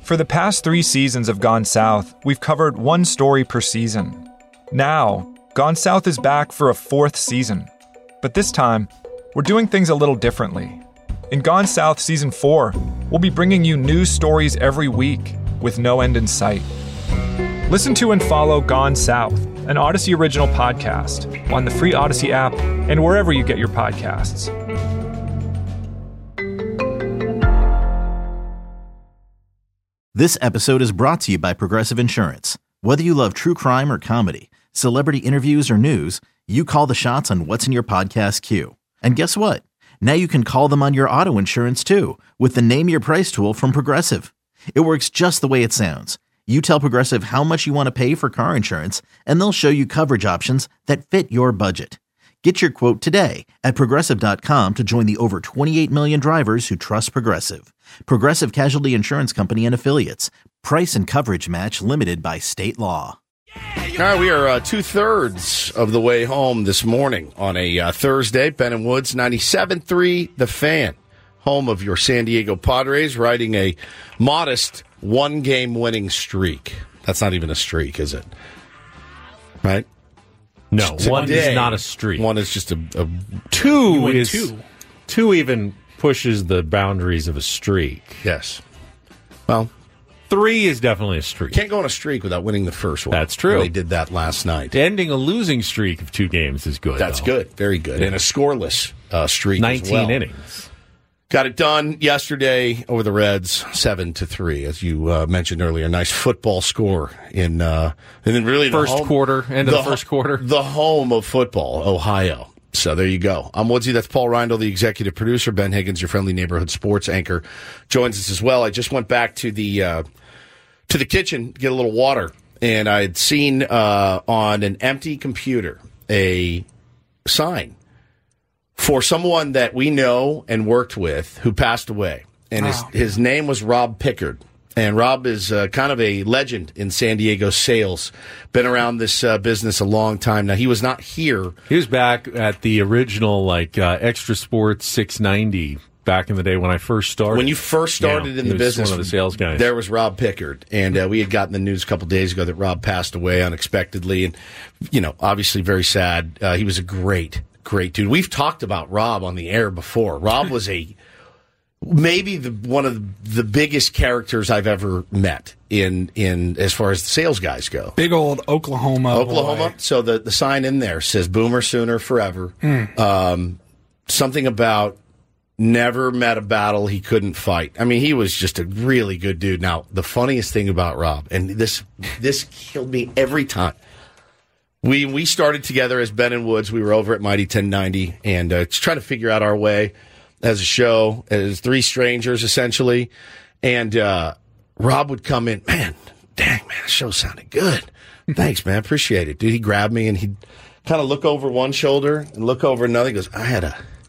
For the past 3 seasons of Gone South, we've covered one story per season. Now, Gone South is back for a 4th season. But this time, we're doing things a little differently. In Gone South Season 4, we'll be bringing you news stories every week with no end in sight. Listen to and follow Gone South, an Odyssey original podcast, on the free Odyssey app and wherever you get your podcasts. This episode is brought to you by Progressive Insurance. Whether you love true crime or comedy, celebrity interviews or news, you call the shots on what's in your podcast queue. And guess what? Now you can call them on your auto insurance too with the Name Your Price tool from Progressive. It works just the way it sounds. You tell Progressive how much you want to pay for car insurance, and they'll show you coverage options that fit your budget. Get your quote today at Progressive.com to join the over 28 million drivers who trust Progressive. Progressive Casualty Insurance Company and Affiliates. Price and coverage match limited by state law. All right, we are 2/3 of the way home this morning on a Thursday. Ben and Woods, 97.3 The Fan, home of your San Diego Padres, riding a modest one-game winning streak. That's not even a streak, is it? Right? No, one is not a streak. One is just a two is two even pushes the boundaries of a streak. Yes. Well, 3 is definitely a streak. Can't go on a streak without winning the first one. That's true. They did that last night. Ending a losing streak of 2 games is good. That's good. Very good. And a scoreless streak 19 as well. innings. Got it done yesterday over the Reds, 7-3, as you mentioned earlier. Nice football score in and then really end of the first quarter. The home of football, Ohio. So there you go. I'm Woodsy. That's Paul Reindl, the executive producer. Ben Higgins, your friendly neighborhood sports anchor, joins us as well. I just went back to the kitchen to get a little water, and I had seen on an empty computer a sign for someone that we know and worked with who passed away. And his name was Rob Pickard. And Rob is kind of a legend in San Diego sales. Been around this business a long time. Now, he was not here. He was back at the original, Extra Sports 690 back in the day when I first started. When you first started in the business, one of the sales guys. There was Rob Pickard. And we had gotten the news a couple days ago that Rob passed away unexpectedly. And, obviously very sad. He was a great dude. We've talked about Rob on the air before. Rob was maybe one of the biggest characters I've ever met in as far as the sales guys go. Big old Oklahoma. Boy. So the sign in there says Boomer Sooner Forever. Something about never met a battle he couldn't fight. I mean, he was just a really good dude. Now, the funniest thing about Rob, and this killed me every time. We started together as Ben and Woods. We were over at Mighty 1090 and just trying to figure out our way as a show, as 3 strangers, essentially. And Rob would come in, man, the show sounded good. Thanks, man, appreciate it. Dude, he'd grab me and he'd kind of look over one shoulder and look over another. He goes, I had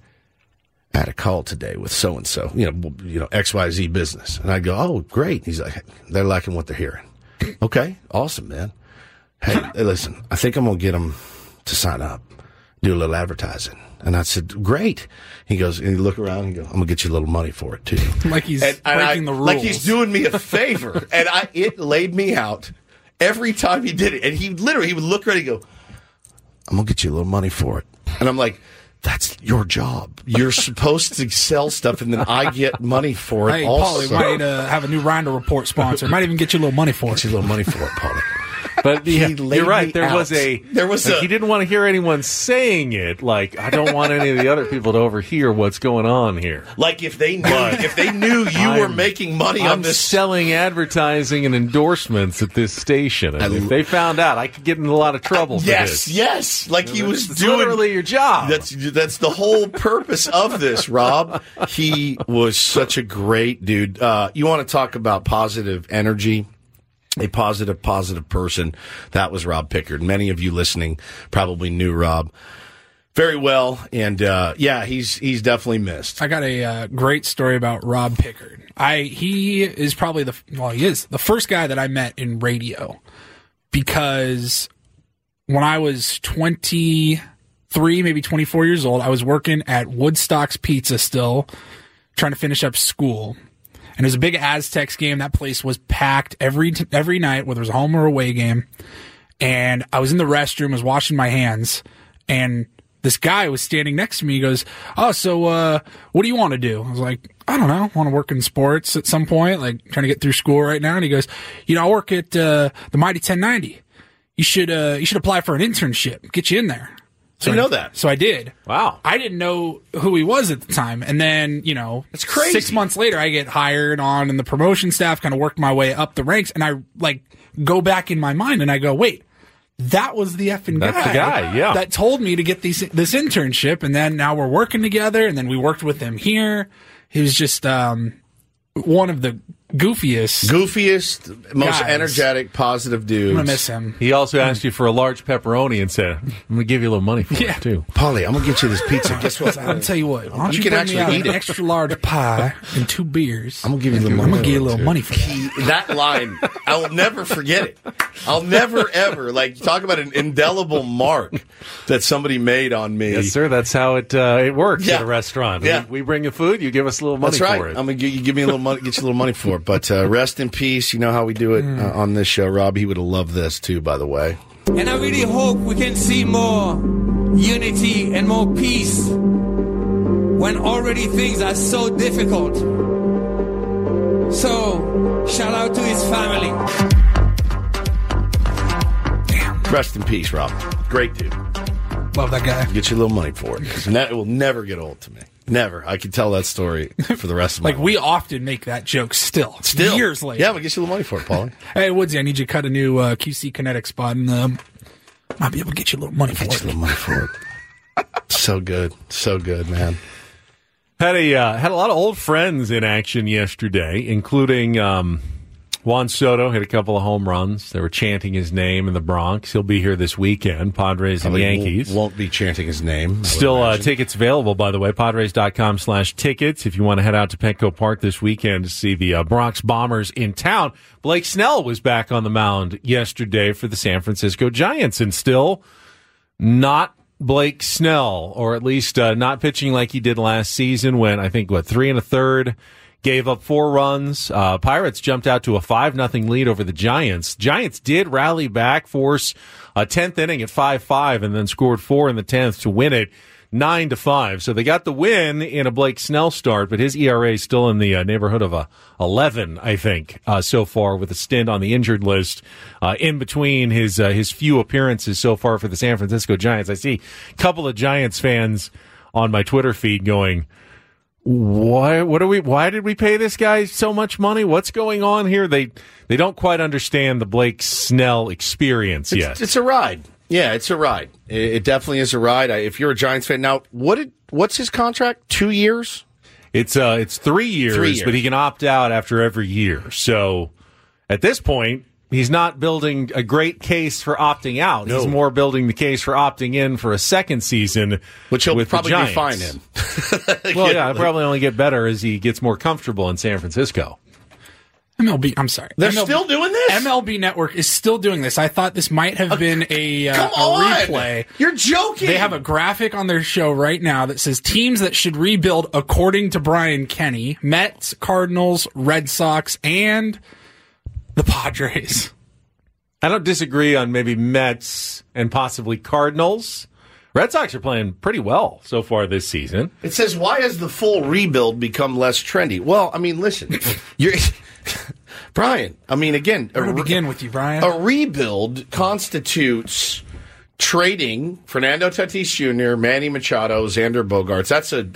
a call today with so-and-so, XYZ business. And I'd go, oh, great. He's like, they're liking what they're hearing. Okay, awesome, man. Hey, listen, I think I'm going to get them to sign up, do a little advertising. And I said, great. He goes, and he look around and he goes, I'm going to get you a little money for it, too. Like he's breaking the rules. Like he's doing me a favor. And it laid me out every time he did it. And he would look around and go, I'm going to get you a little money for it. And I'm like, that's your job. You're supposed to sell stuff, and then I get money for it also. Paulie might have a new Reindl Report sponsor. Might even get you a little money for it. Get you a little money for it, Paulie. But you're right. There was he didn't want to hear anyone saying it. Like, I don't want any of the other people to overhear what's going on here. Like if they knew you were making money on this, selling advertising and endorsements at this station. And if they found out, I could get in a lot of trouble. For this. Yes. Like he was doing literally your job. That's the whole purpose of this, Rob. He was such a great dude. You want to talk about positive energy? A positive person. That was Rob Pickard. Many of you listening probably knew Rob very well. And, he's definitely missed. I got a great story about Rob Pickard. He is probably he is the first guy that I met in radio, because when I was 23, maybe 24 years old, I was working at Woodstock's Pizza still, trying to finish up school. And it was a big Aztecs game. That place was packed every night, whether it was a home or away game. And I was in the restroom, was washing my hands, and this guy was standing next to me. He goes, "Oh, so what do you want to do?" I was like, "I don't know. I want to work in sports at some point, like trying to get through school right now." And he goes, "I work at the Mighty 1090. You should apply for an internship. Get you in there." So you know that. So I did. Wow. I didn't know who he was at the time. And then, that's crazy. 6 months later, I get hired on in the promotion staff, kind of worked my way up the ranks. And I go back in my mind and I go, wait, that was the effing guy. That's the guy, yeah. That told me to get this internship. And then now we're working together. And then we worked with him here. He was just one of the goofiest, most guys. Energetic, positive dudes. I'm going to miss him. He also asked you for a large pepperoni and said, "I'm going to give you a little money for it, too." Paulie, I'm going to get you this pizza. Guess what? I'll tell you what. Why don't You you can bring actually me out eat an it. extra large pie and 2 beers. I'm going to give you a little money. I'm going to give you a little money for that. That line, I will never forget it. I'll never, ever, talk about an indelible mark that somebody made on me. Yes, sir. That's how it works at a restaurant. Yeah. We bring you food, you give us a little money That's right. for it. I'm going to give me a little money, get you a little money for it. But rest in peace. You know how we do it on this show. Rob, he would have loved this too, by the way. And I really hope we can see more unity and more peace when already things are so difficult. So, shout out to his family. Rest in peace, Rob. Great dude. Love that guy. Get you a little money for it. It will never get old to me. Never. I could tell that story for the rest of my life. We often make that joke still. Years later. Yeah, we'll get you a little money for it, Paulie. Hey, Woodsy, I need you to cut a new QC Kinetic spot, and might be able to get you a little money for it. Get you a little money for it. So good. So good, man. Had a lot of old friends in action yesterday, including Juan Soto hit a couple of home runs. They were chanting his name in the Bronx. He'll be here this weekend, Padres and Yankees. Won't be chanting his name. Still tickets available, by the way, Padres.com/tickets if you want to head out to Petco Park this weekend to see the Bronx Bombers in town. Blake Snell was back on the mound yesterday for the San Francisco Giants, and still not Blake Snell, or at least not pitching like he did last season when, I think, 3 1/3, gave up 4 runs. Pirates jumped out to a 5-0 lead over the Giants. Giants did rally back, force a 10th inning at 5-5, and then scored 4 in the 10th to win it 9-5. So they got the win in a Blake Snell start, but his ERA is still in the neighborhood of 11, I think, so far, with a stint on the injured list in between his few appearances so far for the San Francisco Giants. I see a couple of Giants fans on my Twitter feed going, why did we pay this guy so much money? What's going on here? They don't quite understand the Blake Snell experience yet. It's a ride. Yeah, it's a ride. It definitely is a ride. If you're a Giants fan now, what's his contract? 2 years? It's 3 years, but he can opt out after every year. So at this point, he's not building a great case for opting out. No. He's more building the case for opting in for a second season, which he'll with probably the be fine in. Well, yeah, he'll probably only get better as he gets more comfortable in San Francisco. I'm sorry. They're still doing this? MLB Network is still doing this. I thought this might have been a replay. You're joking. They have a graphic on their show right now that says teams that should rebuild according to Brian Kenny: Mets, Cardinals, Red Sox, and the Padres. I don't disagree on maybe Mets and possibly Cardinals. Red Sox are playing pretty well so far this season. It says, why has the full rebuild become less trendy? Well, I mean, listen, Brian, I mean, again, Where to begin with you, Brian? A rebuild constitutes trading Fernando Tatis Jr., Manny Machado, Xander Bogaerts.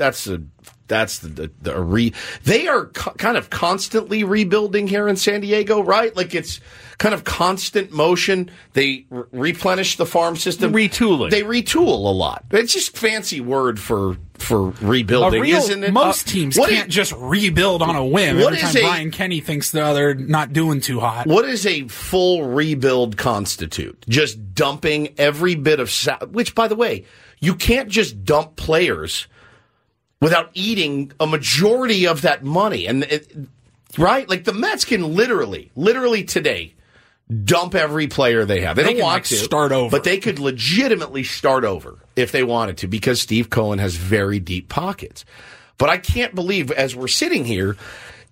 They are kind of constantly rebuilding here in San Diego, right? Like it's kind of constant motion. They replenish the farm system. Retooling. They retool a lot. It's just fancy word for rebuilding, isn't it? Most teams can't just rebuild on a whim every time Brian Kenny thinks they're not doing too hot. What is a full rebuild constitute? Just dumping every bit of which, by the way, you can't just dump players without eating a majority of that money. And right? Like the Mets can literally today dump every player they have. They don't want to start over, but they could legitimately start over if they wanted to, because Steve Cohen has very deep pockets. But I can't believe, as we're sitting here,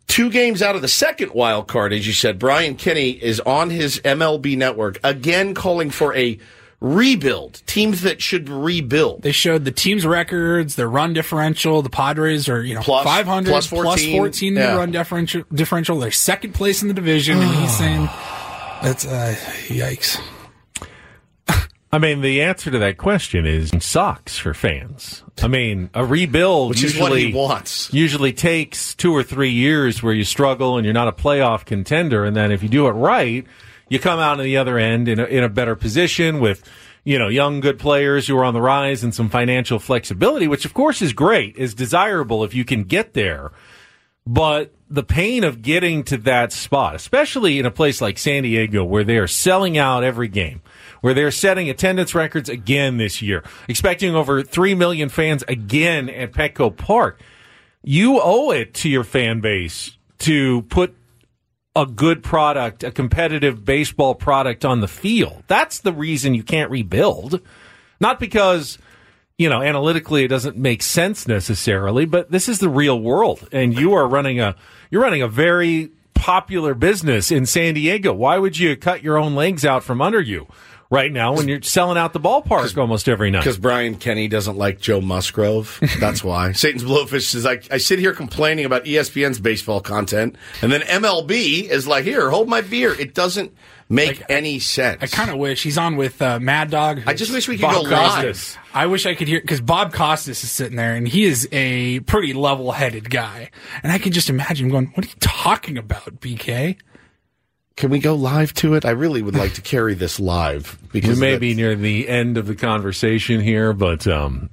2 games out of the second wild card, as you said, Brian Kenny is on his MLB network again calling for a rebuild. Teams that should rebuild. They showed the team's records, their run differential. The Padres are, plus 500, plus 14 in the run differential. They're second place in the division, and he's saying, that's, yikes. I mean, the answer to that question is sucks for fans. I mean, a rebuild which is what he wants. Usually takes 2 or 3 years where you struggle and you're not a playoff contender, and then if you do it right, you come out on the other end in a better position with, young good players who are on the rise and some financial flexibility, which of course is great, is desirable if you can get there. But the pain of getting to that spot, especially in a place like San Diego where they are selling out every game, where they're setting attendance records again this year, expecting over 3 million fans again at Petco Park, you owe it to your fan base to put a good product, a competitive baseball product on the field. That's the reason you can't rebuild. Not because, analytically it doesn't make sense necessarily, but this is the real world. And you're running a very popular business in San Diego. Why would you cut your own legs out from under you right now when you're selling out the ballpark almost every night? Because Brian Kenny doesn't like Joe Musgrove. That's why. Satan's Blowfish is like, I sit here complaining about ESPN's baseball content, and then MLB is like, here, hold my beer. It doesn't make any sense. I kind of wish he's on with Mad Dog. I just wish we could go live. I wish I could hear, because Bob Costas is sitting there, and he is a pretty level-headed guy. And I can just imagine him going, what are you talking about, BK? Can we go live to it? I really would like to carry this live. Because we may be near the end of the conversation here, but should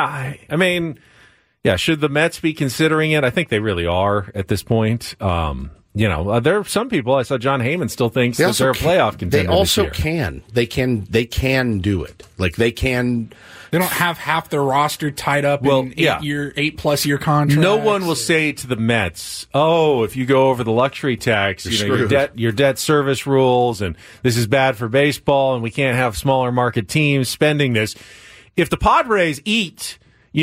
the Mets be considering it? I think they really are at this point. There are some people. I saw John Heyman still thinks that they're a playoff contender. They also this year. can. They can do it. Like they can. They don't have half their roster tied up in 8+ year contracts. No one will say to the Mets, "Oh, if you go over the luxury tax, your debt service rules, and this is bad for baseball, and we can't have smaller market teams spending this." If the Padres eat,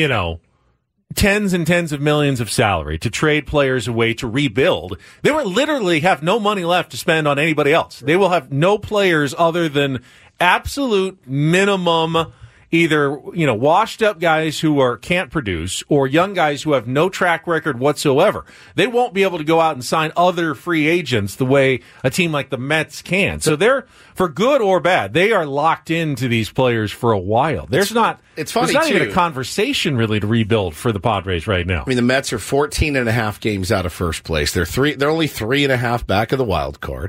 tens and tens of millions of salary to trade players away to rebuild, they will literally have no money left to spend on anybody else. They will have no players other than absolute minimum, either, washed up guys who can't produce or young guys who have no track record whatsoever. They won't be able to go out and sign other free agents the way a team like the Mets can. So they're, for good or bad, they are locked into these players for a while. There's not even a conversation really to rebuild for the Padres right now. I mean, the Mets are 14.5 games out of first place. They're only 3.5 back of the wild card.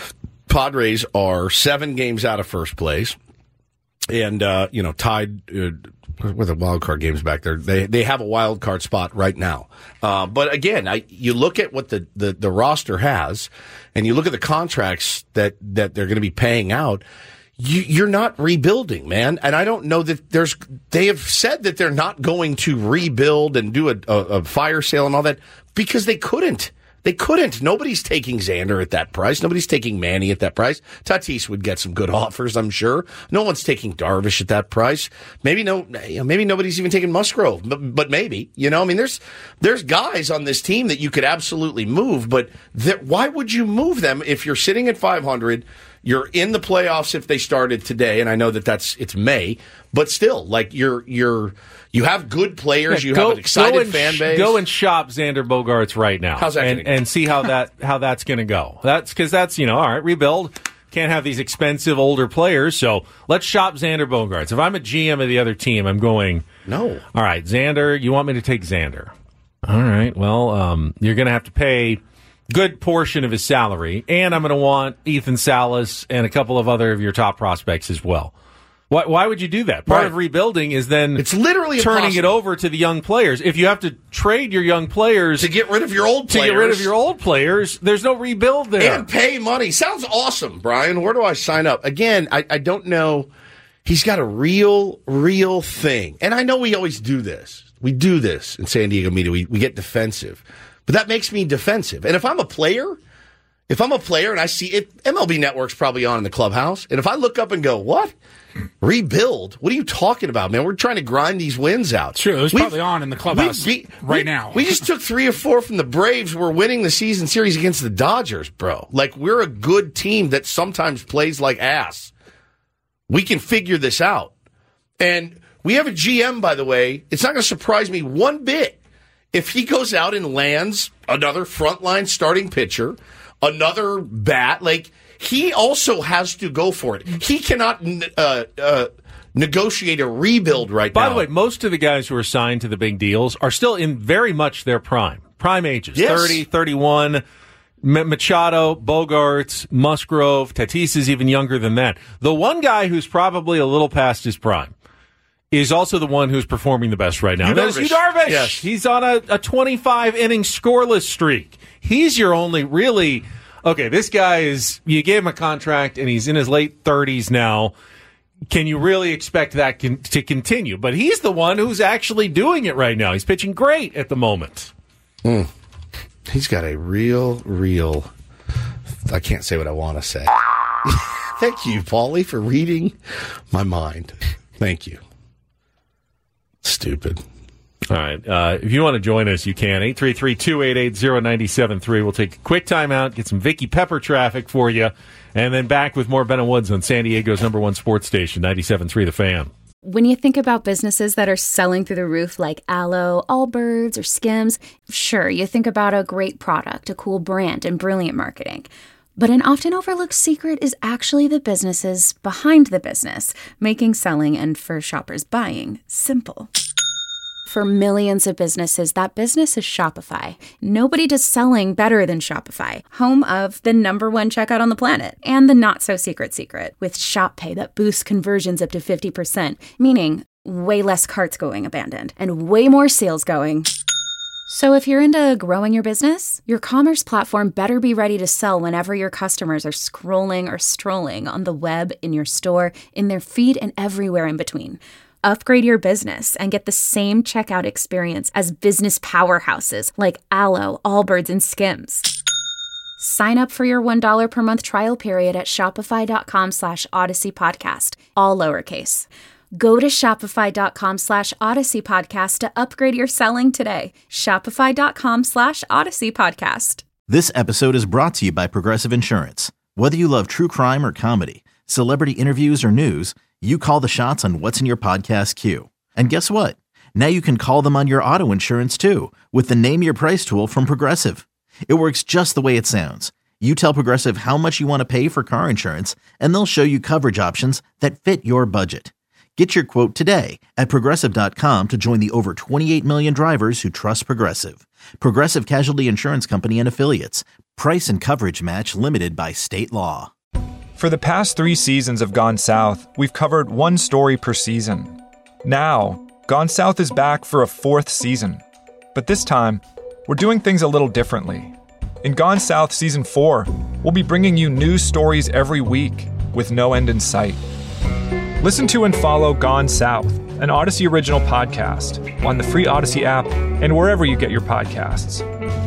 Padres are 7 games out of first place. And, tied with the wild card games back there. They have a wild card spot right now. But again, you look at what the roster has, and you look at the contracts that they're going to be paying out. You're not rebuilding, man. And I don't know that they have said that they're not going to rebuild and do a fire sale and all that because they couldn't. They couldn't. Nobody's taking Xander at that price. Nobody's taking Manny at that price. Tatis would get some good offers, I'm sure. No one's taking Darvish at that price. Maybe nobody's even taking Musgrove, but maybe. There's guys on this team that you could absolutely move, but why would you move them if you're sitting at 500? You're in the playoffs if they started today, and I know it's May, but still, like you have good players, you have an excited fan base. Go and shop Xander Bogaerts right now. How's that and see how that's going to go. That's because all right, rebuild. Can't have these expensive older players, so let's shop Xander Bogaerts. If I'm a GM of the other team, I'm going, no. All right, Xander, you want me to take Xander? All right, well, you're going to have to pay good portion of his salary, and I'm going to want Ethan Salas and a couple of other of your top prospects as well. Why would you do that? Part of rebuilding is then it's literally turning it over to the young players. If you have to trade your young players to get rid of your old players, there's no rebuild there. And pay money. Sounds awesome, Brian. Where do I sign up? Again, I don't know. He's got a real thing. And I know we always do this. We do this in San Diego media. We get defensive. But that makes me defensive. And if I'm a player, If I'm a player and I see it, MLB Network's probably on in the clubhouse, and if I look up and go, what? Rebuild? What are you talking about, man? We're trying to grind these wins out. Sure, it was probably on in the clubhouse now. We just took 3 or 4 from the Braves. We're winning the season series against the Dodgers, bro. Like, we're a good team that sometimes plays like ass. We can figure this out. And we have a GM, by the way. It's not going to surprise me one bit if he goes out and lands another frontline starting pitcher, another bat. Like, he also has to go for it. He cannot negotiate a rebuild right now. By the way, most of the guys who are signed to the big deals are still in very much their prime ages. Yes. 30, 31. Machado, Bogarts, Musgrove, Tatis is even younger than that. The one guy who's probably a little past his prime is also the one who's performing the best right now. That's Yu Darvish. Yes. He's on a 25-inning scoreless streak. He's your only really... Okay, this guy is... You gave him a contract, and he's in his late 30s now. Can you really expect that to continue? But he's the one who's actually doing it right now. He's pitching great at the moment. He's got a real... I can't say what I want to say. Thank you, Paulie, for reading my mind. Thank you. Stupid. All right. If you want to join us, you can. 833-288-0973. We'll take a quick timeout, get some Vicky Pepper traffic for you, and then back with more Ben and Woods on San Diego's #1 sports station, 97.3 The Fan. When you think about businesses that are selling through the roof like Aloe, Allbirds, or Skims, sure, you think about a great product, a cool brand, and brilliant marketing. But an often overlooked secret is actually the businesses behind the business, making selling and, for shoppers, buying simple. For millions of businesses, that business is Shopify. Nobody does selling better than Shopify, home of the #1 checkout on the planet, and the not-so-secret secret, with Shop Pay that boosts conversions up to 50%, meaning way less carts going abandoned, and way more sales going. So if you're into growing your business, your commerce platform better be ready to sell whenever your customers are scrolling or strolling on the web, in your store, in their feed, and everywhere in between. Upgrade your business and get the same checkout experience as business powerhouses like Aloe, Allbirds, and Skims. Sign up for your $1 per month trial period at shopify.com/Odyssey Podcast, all lowercase. Go to shopify.com/Odyssey Podcast to upgrade your selling today. Shopify.com/Odyssey Podcast. This episode is brought to you by Progressive Insurance. Whether you love true crime or comedy, celebrity interviews or news, you call the shots on what's in your podcast queue. And guess what? Now you can call them on your auto insurance too with the Name Your Price tool from Progressive. It works just the way it sounds. You tell Progressive how much you want to pay for car insurance, and they'll show you coverage options that fit your budget. Get your quote today at Progressive.com to join the over 28 million drivers who trust Progressive. Progressive Casualty Insurance Company and Affiliates. Price and coverage match limited by state law. For the past 3 seasons of Gone South, we've covered one story per season. Now, Gone South is back for a 4th season. But this time, we're doing things a little differently. In Gone South Season 4, we'll be bringing you news stories every week with no end in sight. Listen to and follow Gone South, an Odyssey original podcast, on the free Odyssey app and wherever you get your podcasts.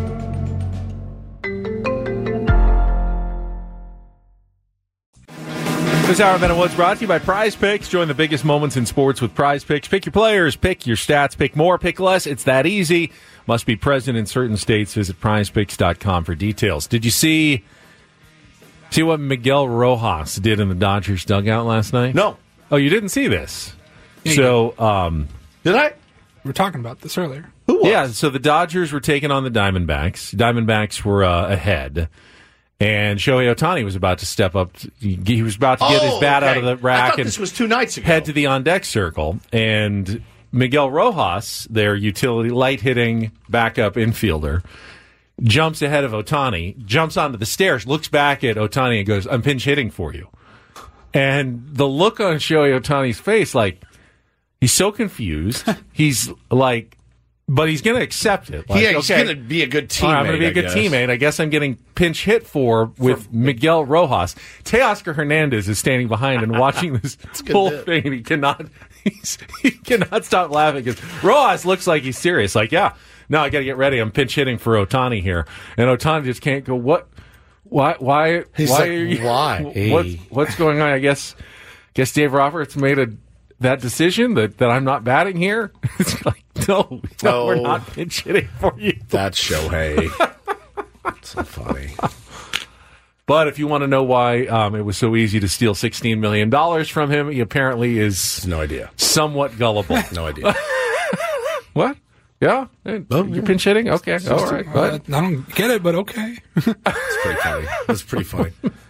This hour of Ben and Woods brought to you by Prize Picks. Join the biggest moments in sports with Prize Picks. Pick your players, pick your stats, pick more, pick less. It's that easy. Must be present in certain states. Visit prizepicks.com for details. Did you see what Miguel Rojas did in the Dodgers dugout last night? No. Oh, you didn't see this? Yeah, So, Did I? We were talking about this earlier. Who was? Yeah, so the Dodgers were taking on the Diamondbacks. Diamondbacks were ahead. And Shohei Ohtani was about to step up. He was about to get his bat out of the rack. I thought and this was 2 nights ago. head to the on-deck circle. And Miguel Rojas, their utility light-hitting backup infielder, jumps ahead of Ohtani, jumps onto the stairs, looks back at Ohtani and goes, "I'm pinch hitting for you." And the look on Shohei Ohtani's face, like, he's so confused. He's like... But he's going to accept it. Like, yeah, he's going to be a good teammate. I'm going to be a good teammate. I guess I'm getting pinch hit for Miguel Rojas. Teoscar Hernandez is standing behind and watching this whole thing. And he cannot stop laughing because Rojas looks like he's serious. Like, yeah, no, I got to get ready. I'm pinch hitting for Ohtani here, and Ohtani just can't go. Why? He's why like, are you? why? What's going on? I guess Dave Roberts made that decision that I'm not batting here. It's like, no, we're not pinch hitting for you. That's Shohei. So funny. But if you want to know why it was so easy to steal $16 million from him, he apparently is no idea. Somewhat gullible. No idea. What? Yeah? You're pinch hitting? Okay. All right. I don't get it, but okay. It's pretty funny. That's pretty funny.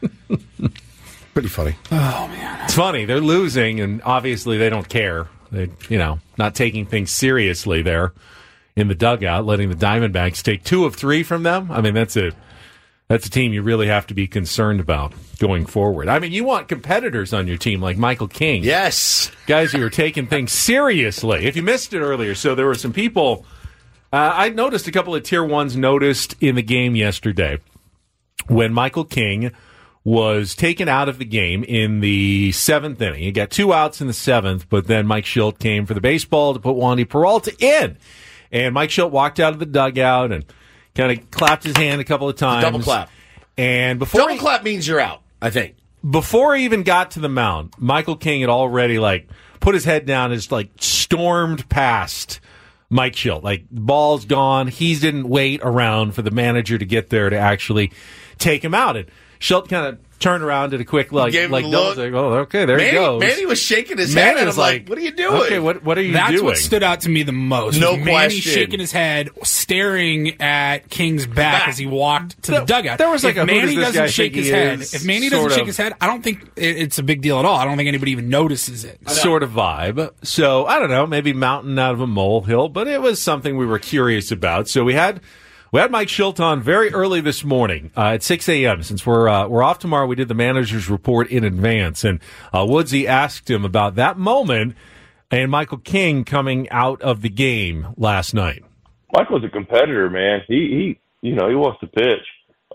Pretty funny. Oh, man. It's funny. They're losing, and obviously they don't care. They, not taking things seriously there in the dugout, letting the Diamondbacks take 2 of 3 from them. I mean, that's a team you really have to be concerned about going forward. I mean, you want competitors on your team like Michael King. Yes. Guys who are taking things seriously. If you missed it earlier, so there were some people, I noticed a couple of Tier 1s noticed in the game yesterday when Michael King was taken out of the game in the 7th inning. He got 2 outs in the 7th, but then Mike Shildt came for the baseball to put Wandy Peralta in. And Mike Shildt walked out of the dugout and kind of clapped his hand a couple of times. Double clap. And before double clap means you're out, I think. Before he even got to the mound, Michael King had already put his head down and stormed past Mike Shildt. The ball's gone. He didn't wait around for the manager to get there to actually take him out. And Shildt kind of turned around, did a quick gave him a look. Oh, okay, there he goes. Manny was shaking his head, and I'm like, what are you doing? Okay, what are you doing? That's what stood out to me the most. No Manny question. shaking his head, staring at King's back as he walked to the dugout. There was if who Manny does this doesn't guy shake think his he head, is if Manny doesn't shake his head, I don't think it's a big deal at all. I don't think anybody even notices it. Sort of vibe. So, I don't know, maybe mountain out of a molehill, but it was something we were curious about. So we had Mike Shildt on very early this morning at 6 a.m. Since we're off tomorrow, we did the manager's report in advance. And Woodsy asked him about that moment and Michael King coming out of the game last night. Michael's a competitor, man. He wants to pitch.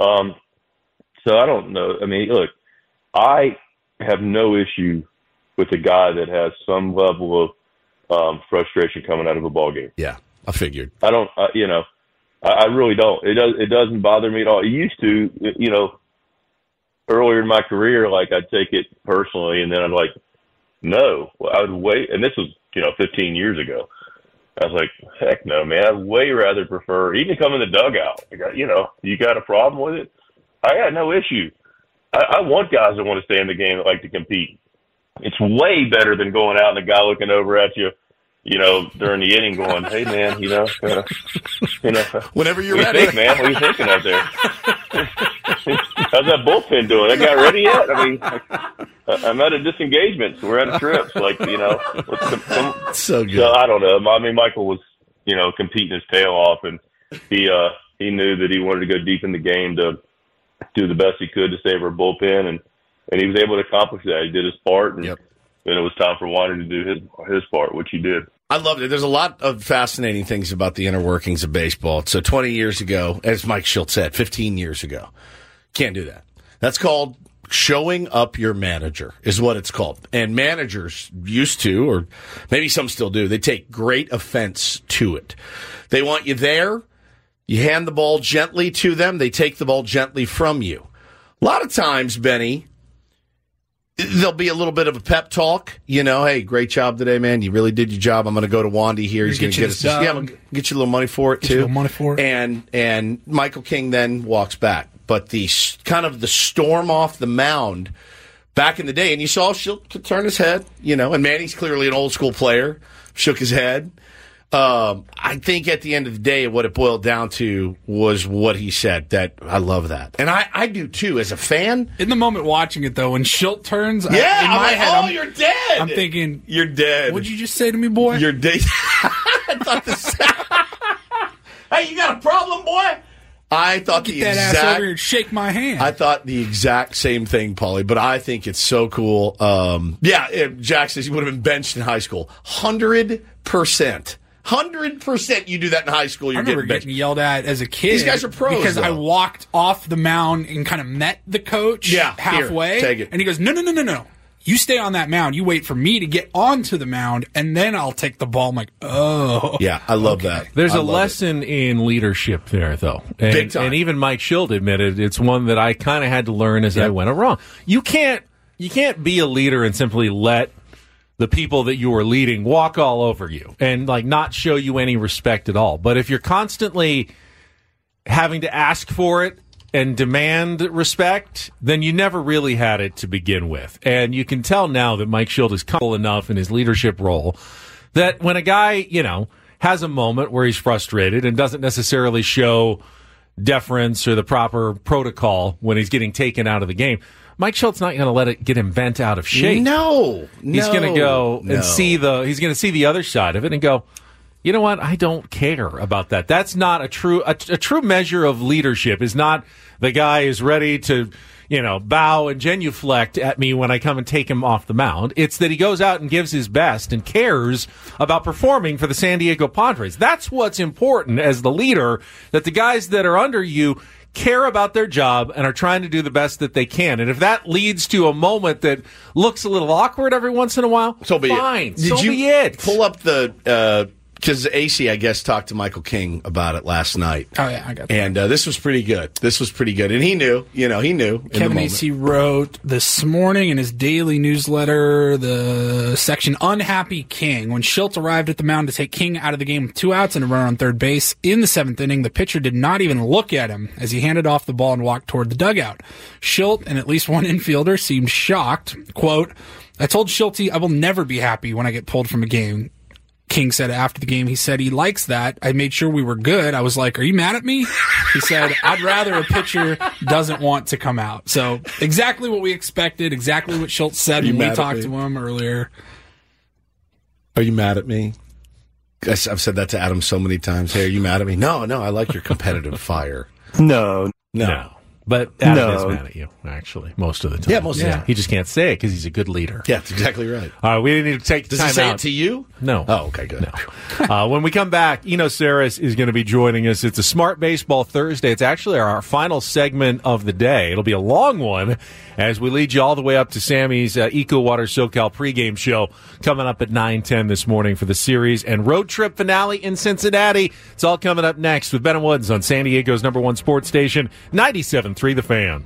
So I don't know. I mean, look, I have no issue with a guy that has some level of frustration coming out of a ball game. Yeah, I figured. I don't, I really don't. It doesn't bother me at all. It used to, earlier in my career, I'd take it personally, and then I'd no. Well, I would wait, and this was, 15 years ago. I was like, heck no, man. I'd way rather prefer, even come in the dugout. You got a problem with it? I got no issue. I want guys that want to stay in the game that like to compete. It's way better than going out and a guy looking over at you, during the inning going, hey, man, whenever you're what ready. You think, man? What are you thinking out there? How's that bullpen doing? They got ready yet? I mean, I'm at a disengagement, so we're at a trip. So so good. So I don't know. I mean, Michael was, competing his tail off, and he knew that he wanted to go deep in the game to do the best he could to save our bullpen, and he was able to accomplish that. He did his part, and then it was time for Wandy to do his part, which he did. I loved it. There's a lot of fascinating things about the inner workings of baseball. So 20 years ago, as Mike Shildt said, 15 years ago, can't do that. That's called showing up your manager, is what it's called. And managers used to, or maybe some still do, they take great offense to it. They want you there. You hand the ball gently to them. They take the ball gently from you. A lot of times, Benny, there'll be a little bit of a pep talk. Hey, great job today, man. You really did your job. I'm going to go to Wandy here. He's going to get us. Yeah, I'm going to get you a little money for it, too. And Michael King then walks back. But the kind of the storm off the mound back in the day, and you saw Shildt turn his head, and Manny's clearly an old school player, shook his head. I think at the end of the day, what it boiled down to was what he said. That I love that, and I do too as a fan. In the moment watching it though, when Shildt turns, in my head, you're dead. I'm thinking, you're dead. What'd you just say to me, boy? You're dead. I thought this. Hey, you got a problem, boy? I thought Get that ass over here and shake my hand. I thought the exact same thing, Paulie, but I think it's so cool. Jack says you would have been benched in high school. 100%. 100% you do that in high school, you're getting yelled at as a kid. These guys are pros, because though. I walked off the mound and kind of met the coach halfway. Here, take it. And he goes, no. you stay on that mound. You wait for me to get onto the mound, and then I'll take the ball. I'm like, oh. Yeah, I love that. There's a lesson in leadership there, though. Big time. And even Mike Schild admitted it's one that I kind of had to learn as I went along. You can't be a leader and simply let the people that you are leading walk all over you and like not show you any respect at all. But if you're constantly having to ask for it and demand respect, then you never really had it to begin with. And you can tell now that Mike Schild is comfortable enough in his leadership role that when a guy, has a moment where he's frustrated and doesn't necessarily show deference or the proper protocol when he's getting taken out of the game, Mike Schild's not going to let it get him bent out of shape. No. He's going to go and he's going to see the other side of it and go, you know what? I don't care about that. That's not a true measure of leadership. Is not the guy is ready to, bow and genuflect at me when I come and take him off the mound. It's that he goes out and gives his best and cares about performing for the San Diego Padres. That's what's important as the leader, that the guys that are under you care about their job and are trying to do the best that they can. And if that leads to a moment that looks a little awkward every once in a while, so be fine. It. Did you pull up the because AC, I guess, talked to Michael King about it last night. Oh, yeah, I got that. And this was pretty good. And he knew, he knew. Kevin AC wrote this morning in his daily newsletter, the section Unhappy King. When Schilt arrived at the mound to take King out of the game with 2 outs and a runner on third base, in the 7th inning, the pitcher did not even look at him as he handed off the ball and walked toward the dugout. Schilt and at least one infielder seemed shocked. Quote, I told Schilty I will never be happy when I get pulled from a game. King said after the game, he said he likes that. I made sure we were good. I was like, are you mad at me? He said, I'd rather a pitcher doesn't want to come out. So exactly what we expected, exactly what Schultz said when we talked to him earlier. Are you mad at me? I've said that to Adam so many times. Hey, are you mad at me? No, I like your competitive fire. No. But Adam is mad at you, actually, most of the time. Yeah, most of the time. He just can't say it because he's a good leader. Yeah, that's exactly right. All right, we didn't need to take Does time he say out. it to you? No. Oh, okay, good. No. When we come back, Eno Sarris is going to be joining us. It's a Smart Baseball Thursday. It's actually our final segment of the day. It'll be a long one as we lead you all the way up to Sammy's Eco Water SoCal pregame show coming up at 9:10 this morning for the series and road trip finale in Cincinnati. It's all coming up next with Ben and Woods on San Diego's #1 sports station, 97.3 The Fan.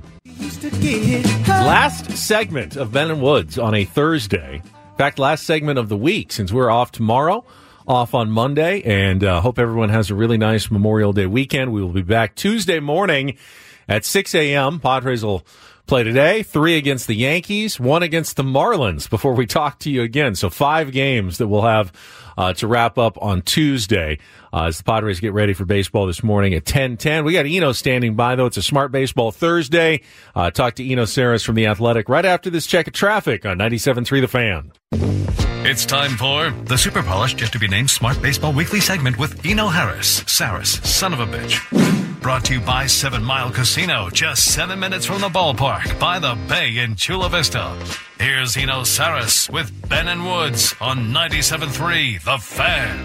Last segment of Ben and Woods on a Thursday. In fact, last segment of the week since we're off tomorrow, off on Monday, and hope everyone has a really nice Memorial Day weekend. We will be back Tuesday morning at 6 a.m. Padres will play today, 3 against the Yankees, 1 against the Marlins before we talk to you again. So 5 games that we'll have to wrap up on Tuesday as the Padres get ready for baseball this morning at 10:10. We got Eno standing by, though. It's a Smart Baseball Thursday. Talk to Eno Sarris from The Athletic right after this check of traffic on 97.3 The Fan. It's time for the super polished, yet to be named Smart Baseball Weekly segment with Eno Harris, Sarris, son of a bitch. Brought to you by 7 Mile Casino, just 7 minutes from the ballpark by the bay in Chula Vista. Here's Eno Sarris with Ben and Woods on 97.3 The Fan.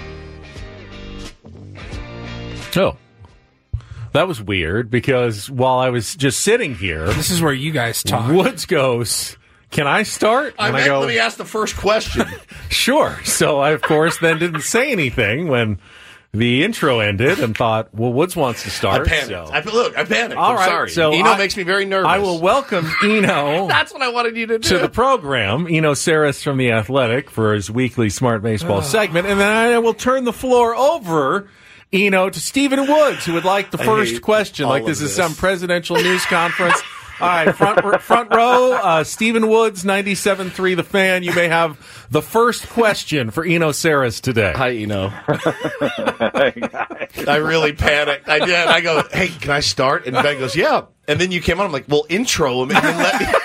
Oh, that was weird because while I was just sitting here, this is where you guys talk. Woods goes, can I start? And I go, let me ask the first question. Sure. So I, of course, then didn't say anything when the intro ended and thought, well, Woods wants to start. I panicked. So. I panicked. All right, I'm sorry. So Eno makes me very nervous. I will welcome Eno. That's what I wanted you to do. To the program, Eno Sarris from The Athletic for his weekly Smart Baseball segment. And then I will turn the floor over, Eno, to Stephen Woods, who would like the first question, like this is some presidential news conference. All right, front row, Stephen Woods, 97.3 The Fan. You may have the first question for Eno Sarris today. Hi, Eno. I really panicked. I did. I go, hey, can I start? And Ben goes, yeah. And then you came on. I'm like, well, intro him and then let me.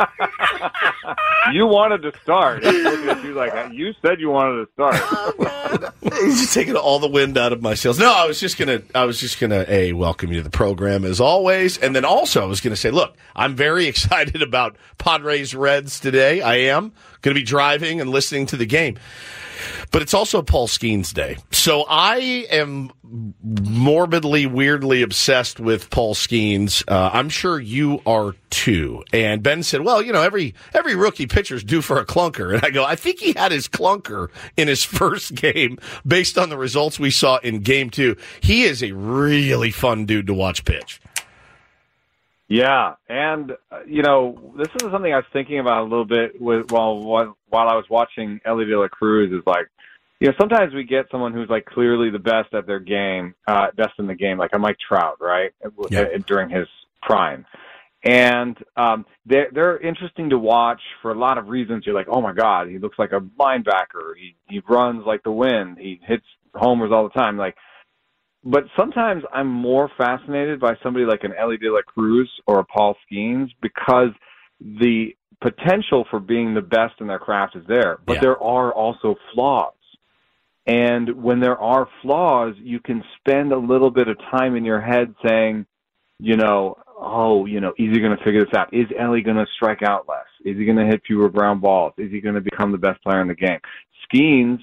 You wanted to start. I was looking at you like, you said you wanted to start. He's just taking all the wind out of my sails. No, I was just gonna welcome you to the program as always, and then also I was gonna say, look, I'm very excited about Padres Reds today. I am gonna be driving and listening to the game, but it's also Paul Skeens Day, so I am morbidly, weirdly obsessed with Paul Skeens. I'm sure you are too. And Ben said, well, every rookie pitcher's due for a clunker. And I go, I think he had his clunker in his first game based on the results we saw in game 2. He is a really fun dude to watch pitch. Yeah. And, this is something I was thinking about a little bit while I was watching Elly De La Cruz is like, sometimes we get someone who's like clearly the best at their game, best in the game, like a Mike Trout, right? Yeah. During his prime. And they're interesting to watch for a lot of reasons. You're like, oh my God, he looks like a linebacker. He runs like the wind. He hits homers all the time. But sometimes I'm more fascinated by somebody like an Elly De La Cruz or a Paul Skeens because the potential for being the best in their craft is there. But there are also flaws. And when there are flaws, you can spend a little bit of time in your head saying, is he going to figure this out? Is Elly going to strike out less? Is he going to hit fewer ground balls? Is he going to become the best player in the game? Skeens,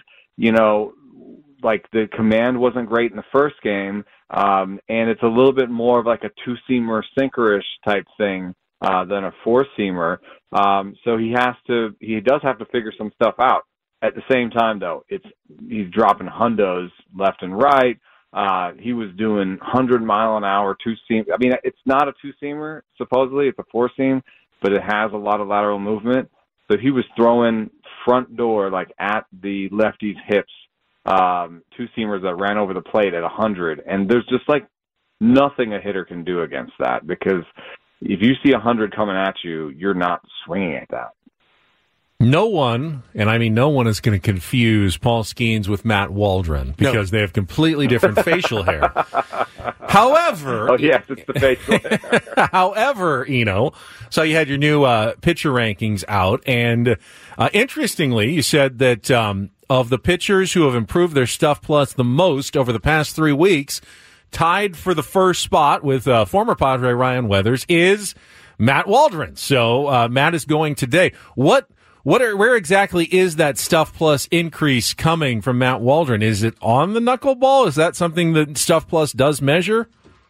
the command wasn't great in the first game, and it's a little bit more of like a two-seamer, sinker-ish type thing than a four-seamer. So he does have to figure some stuff out. At the same time, though, he's dropping hundos left and right. He was doing 100-mile-an-hour two-seam. I mean, it's not a two-seamer, supposedly. It's a four-seam, but it has a lot of lateral movement. So he was throwing front door, like at the lefty's hips, two-seamers that ran over the plate at 100. And there's just like nothing a hitter can do against that because if you see 100 coming at you, you're not swinging at that. No one, and I mean no one, is going to confuse Paul Skeens with Matt Waldron because they have completely different facial hair. However... Oh, yes, it's the facial hair. However, so you had your new pitcher rankings out, and interestingly, you said that of the pitchers who have improved their Stuff Plus the most over the past 3 weeks, tied for the first spot with former Padre Ryan Weathers is Matt Waldron. So Matt is going today. Where exactly is that Stuff Plus increase coming from Matt Waldron? Is it on the knuckleball? Is that something that Stuff Plus does measure?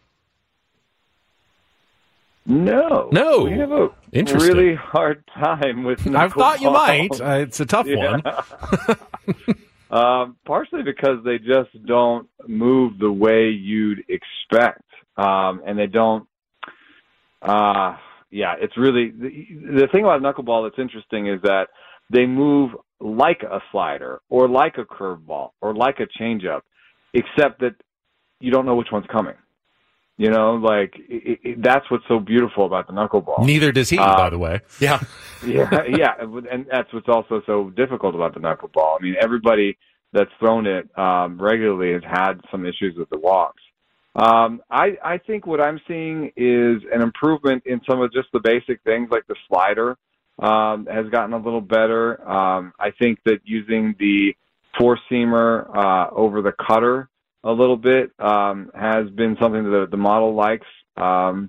No. We have a really hard time with knuckleball. I thought you might. It's a tough one. Partially because they just don't move the way you'd expect. And they don't... it's really the thing about knuckleball that's interesting is that they move like a slider or like a curveball or like a changeup, except that you don't know which one's coming. That's what's so beautiful about the knuckleball. Neither does he, by the way. Yeah, and that's what's also so difficult about the knuckleball. I mean, everybody that's thrown it regularly has had some issues with the walks. I think what I'm seeing is an improvement in some of just the basic things, like the slider has gotten a little better. I think that using the four-seamer over the cutter a little bit has been something that the model likes. For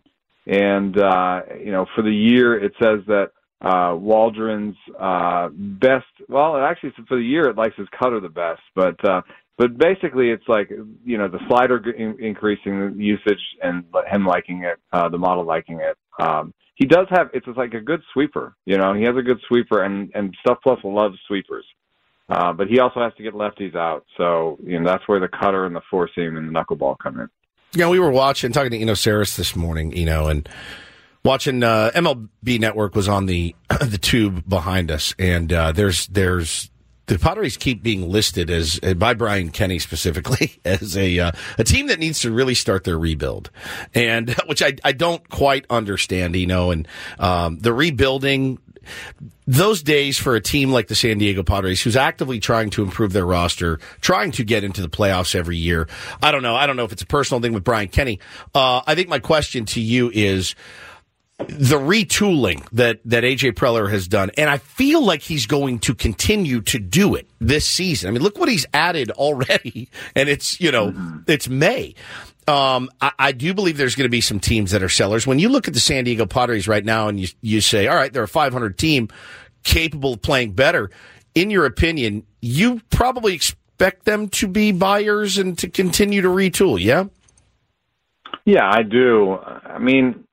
the year, it says that Waldron's best, actually for the year it likes his cutter the best, but basically it's like, the slider increasing the usage and him liking it, the model liking it. He does have, it's like a good sweeper, he has a good sweeper and Stuff Plus loves sweepers. But he also has to get lefties out. So, that's where the cutter and the four seam and the knuckleball come in. Yeah, we were talking to Eno Saris this morning, and watching MLB Network was on the tube behind us, and there's the Padres keep being listed as by Brian Kenny specifically as a team that needs to really start their rebuild, and which I don't quite understand, and the rebuilding. Those days for a team like the San Diego Padres, who's actively trying to improve their roster, trying to get into the playoffs every year. I don't know if it's a personal thing with Brian Kenny. I think my question to you is, the retooling that AJ Preller has done, and I feel like he's going to continue to do it this season. I mean, look what he's added already, and it's it's May. I do believe there's going to be some teams that are sellers. When you look at the San Diego Padres right now, and you say, all right, they're a 500 team capable of playing better. In your opinion, you probably expect them to be buyers and to continue to retool, yeah? Yeah, I do. I mean,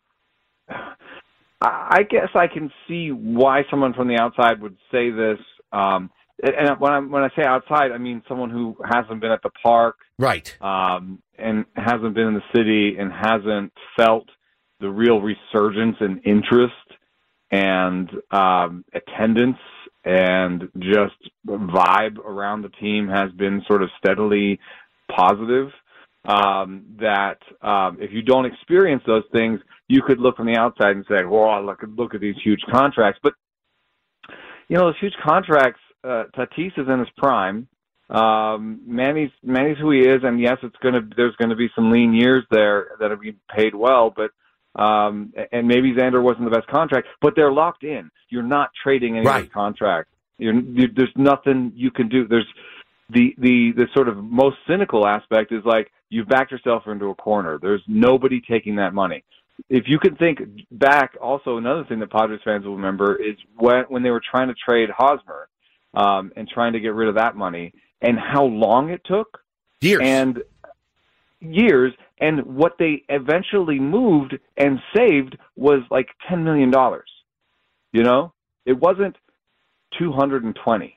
I guess I can see why someone from the outside would say this. And when I say outside, I mean someone who hasn't been at the park, right? And hasn't been in the city and hasn't felt the real resurgence in interest and attendance and just vibe around the team has been sort of steadily positive. That if you don't experience those things, you could look from the outside and say, "Well, look at these huge contracts." But those huge contracts. Tatis is in his prime. Manny's who he is, and yes, there's gonna be some lean years there that are being paid well, but and maybe Xander wasn't the best contract, but they're locked in. You're not trading any of those contracts. There's nothing you can do. There's the sort of most cynical aspect is like you've backed yourself into a corner. There's nobody taking that money. If you can think back, also another thing that Padres fans will remember is when they were trying to trade Hosmer and trying to get rid of that money, and how long it took. Years. And what they eventually moved and saved was like $10 million. It wasn't 220.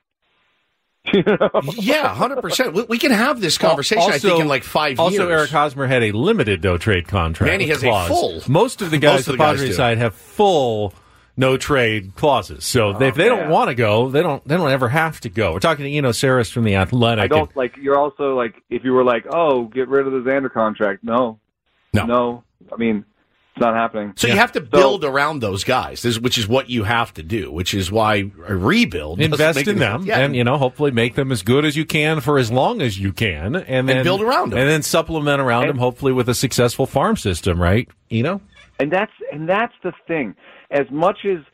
Yeah, 100%. We can have this conversation, I think, in like 5 years. Also, Eric Hosmer had a limited no-trade contract. Manny has a full. Most of the guys on the Padres side have full no-trade clauses. So if they don't want to go, they don't ever have to go. We're talking to Eno Saris from The Athletic. You're also like, if you were like, oh, get rid of the Xander contract. No. I mean, it's not happening. So you have to build around those guys, which is what you have to do, which is why a rebuild. Invest in them and, hopefully make them as good as you can for as long as you can. And then build around them. And then supplement around them, hopefully with a successful farm system, right, Eno? And that's the thing. As much as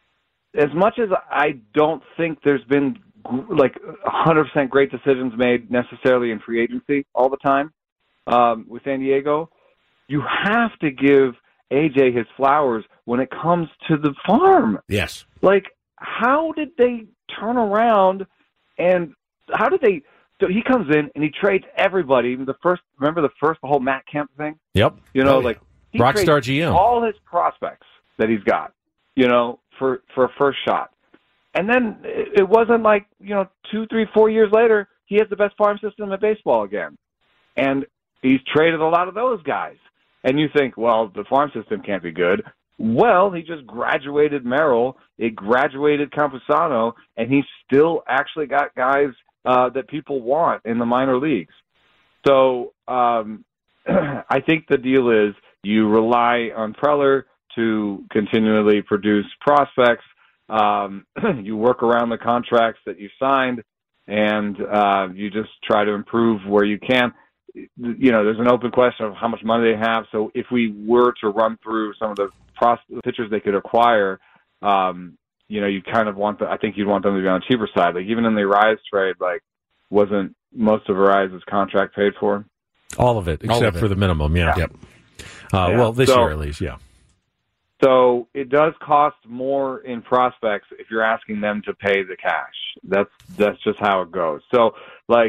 I don't think there's been like 100% great decisions made necessarily in free agency all the time with San Diego, you have to give AJ his flowers when it comes to the farm. Yes. Like, how did they turn around and how did they? So he comes in and he trades everybody. The whole Matt Kemp thing. Yep. He Rockstar GM. All his prospects that he's got, for a first shot. And then it wasn't like, 2, 3, 4 years later, he has the best farm system in baseball again. And he's traded a lot of those guys. And you think, well, the farm system can't be good. Well, he just graduated Merrill, it graduated Campusano, and he's still actually got guys that people want in the minor leagues. So I think the deal is you rely on Preller to continually produce prospects. You work around the contracts that you signed, and you just try to improve where you can. There's an open question of how much money they have. So if we were to run through some of the pitchers they could acquire, you kind of I think you'd want them to be on the cheaper side. Like even in the Arise trade, wasn't most of Arise's contract paid for? All of it, except for the minimum, yeah. Yep. Well, this year at least, yeah. So it does cost more in prospects if you're asking them to pay the cash. That's just how it goes. So, I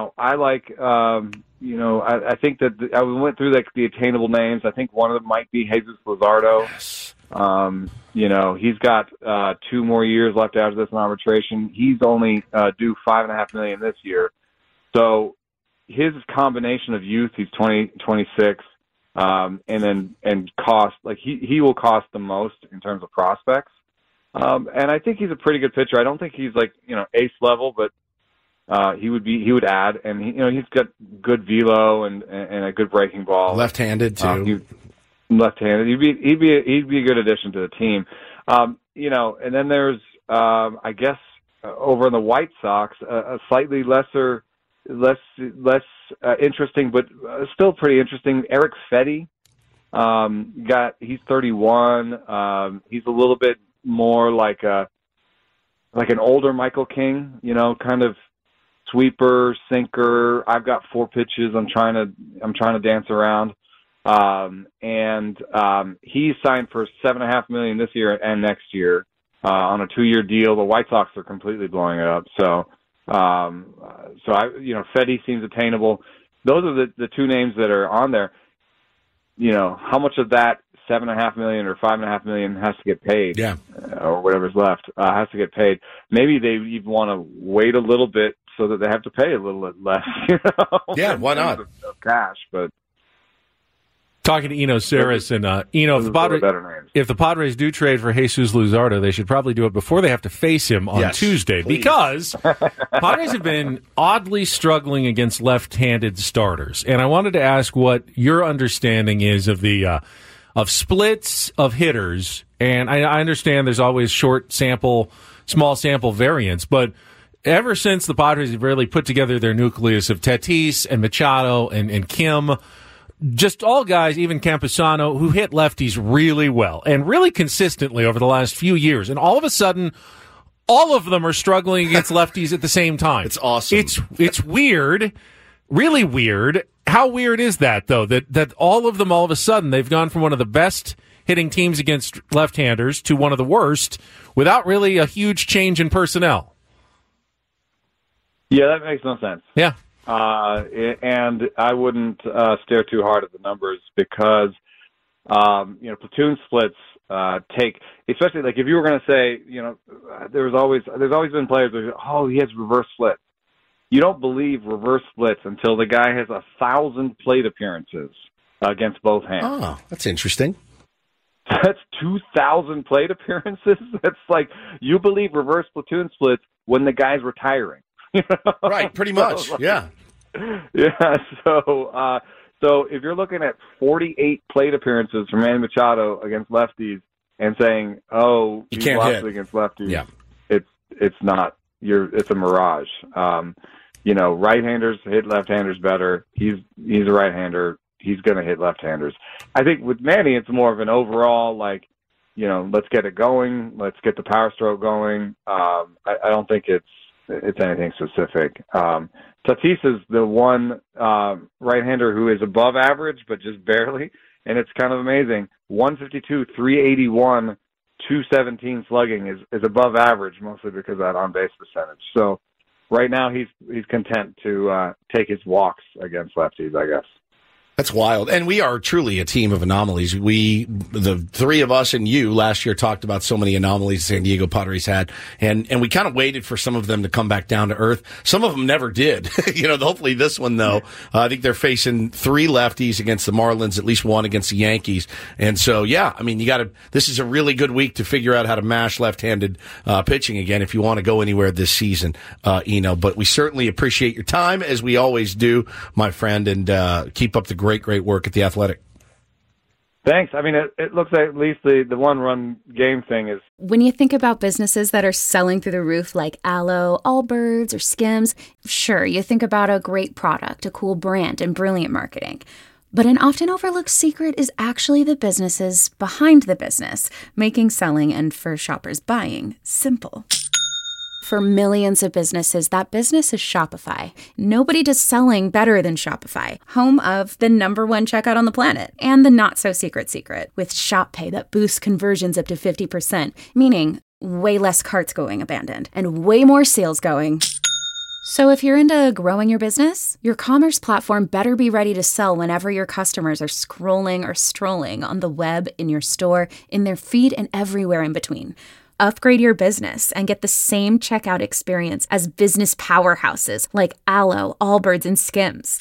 think that I went through the attainable names. I think one of them might be Jesus Luzardo. Yes. He's got 2 more years left after this in arbitration. He's only due $5.5 million this year. So his combination of youth, he's 26, and cost, he will cost the most in terms of prospects. And I think he's a pretty good pitcher. I don't think he's ace level, but he would add, and he's got good velo and a good breaking ball. Left-handed too. Left-handed. He'd be a good addition to the team. And then there's I guess over in the White Sox a slightly less interesting, but still pretty interesting. Eric Fetty He's 31. He's a little bit more like an older Michael King, kind of sweeper, sinker. I've got 4 pitches. I'm trying to dance around. He's signed for $7.5 million this year and next year on a 2-year deal. The White Sox are completely blowing it up. So Fedde seems attainable. Those are the 2 names that are on there. How much of that $7.5 million or $5.5 million has to get paid? Yeah. Or whatever's left has to get paid. Maybe they even want to wait a little bit so that they have to pay a little bit less. Yeah, why not? Of cash, but. Talking to Eno Sarris, and if the Padres do trade for Jesus Luzardo, they should probably do it before they have to face him on Tuesday, because Padres have been oddly struggling against left-handed starters. And I wanted to ask what your understanding is of the of splits of hitters. And I understand there's always small sample variance, but ever since the Padres have really put together their nucleus of Tatis and Machado and Kim, just all guys, even Campusano, who hit lefties really well and really consistently over the last few years. And all of a sudden, all of them are struggling against lefties at the same time. It's awesome. It's weird, really weird. How weird is that, though, that all of them, all of a sudden, they've gone from one of the best hitting teams against left-handers to one of the worst without really a huge change in personnel? Yeah, that makes no sense. Yeah. And I wouldn't stare too hard at the numbers because, platoon splits take, especially like if you were going to say, there's always been players who go, he has reverse splits. You don't believe reverse splits until the guy has 1,000 plate appearances against both hands. Oh, that's interesting. That's 2,000 plate appearances. That's like you believe reverse platoon splits when the guy's retiring. Right, pretty much. Yeah. Yeah. So if you're looking at 48 plate appearances from Manny Machado against lefties and saying, you can't lost hit against lefties, yeah, it's not. It's a mirage. Right-handers hit left-handers better. He's a right-hander. He's going to hit left-handers. I think with Manny, it's more of an overall let's get it going. Let's get the power stroke going. I don't think it's anything specific. Tatis is the one right-hander who is above average, but just barely, and it's kind of amazing. 152, 381, 217 slugging is above average, mostly because of that on-base percentage. So right now he's content to take his walks against lefties, I guess. That's wild. And we are truly a team of anomalies. The 3 of us and you last year talked about so many anomalies San Diego Padres had. And we kind of waited for some of them to come back down to earth. Some of them never did. Hopefully this one, though, I think they're facing 3 lefties against the Marlins, at least 1 against the Yankees. And so, this is a really good week to figure out how to mash left-handed pitching again if you want to go anywhere this season, Eno. But we certainly appreciate your time, as we always do, my friend, and keep up the great work at The Athletic. Thanks. I mean, it looks like at least the one-run game thing is... When you think about businesses that are selling through the roof like Aloe, Allbirds, or Skims, sure, you think about a great product, a cool brand, and brilliant marketing. But an often overlooked secret is actually the businesses behind the business, making selling and, for shoppers, buying simple. For millions of businesses, that business is Shopify. Nobody does selling better than Shopify, home of the #1 checkout on the planet, and the not-so-secret secret, with Shop Pay that boosts conversions up to 50%, meaning way less carts going abandoned, and way more sales going. So if you're into growing your business, your commerce platform better be ready to sell whenever your customers are scrolling or strolling on the web, in your store, in their feed, and everywhere in between. Upgrade your business and get the same checkout experience as business powerhouses like Aloe, Allbirds, and Skims.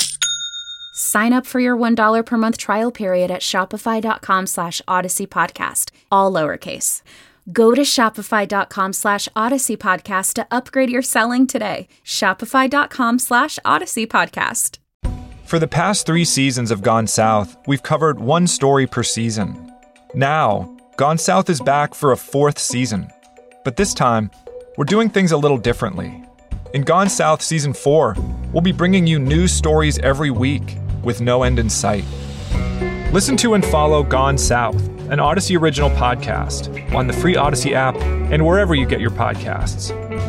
Sign up for your $1 per month trial period at shopify.com/Odyssey Podcast, all lowercase. Go to shopify.com /Odyssey Podcast to upgrade your selling today. Shopify.com /Odyssey Podcast. For the past 3 seasons of Gone South, we've covered one story per season. Now, Gone South is back for a 4th season. But this time, we're doing things a little differently. In Gone South Season 4, we'll be bringing you new stories every week with no end in sight. Listen to and follow Gone South, an Odyssey original podcast, on the free Odyssey app and wherever you get your podcasts.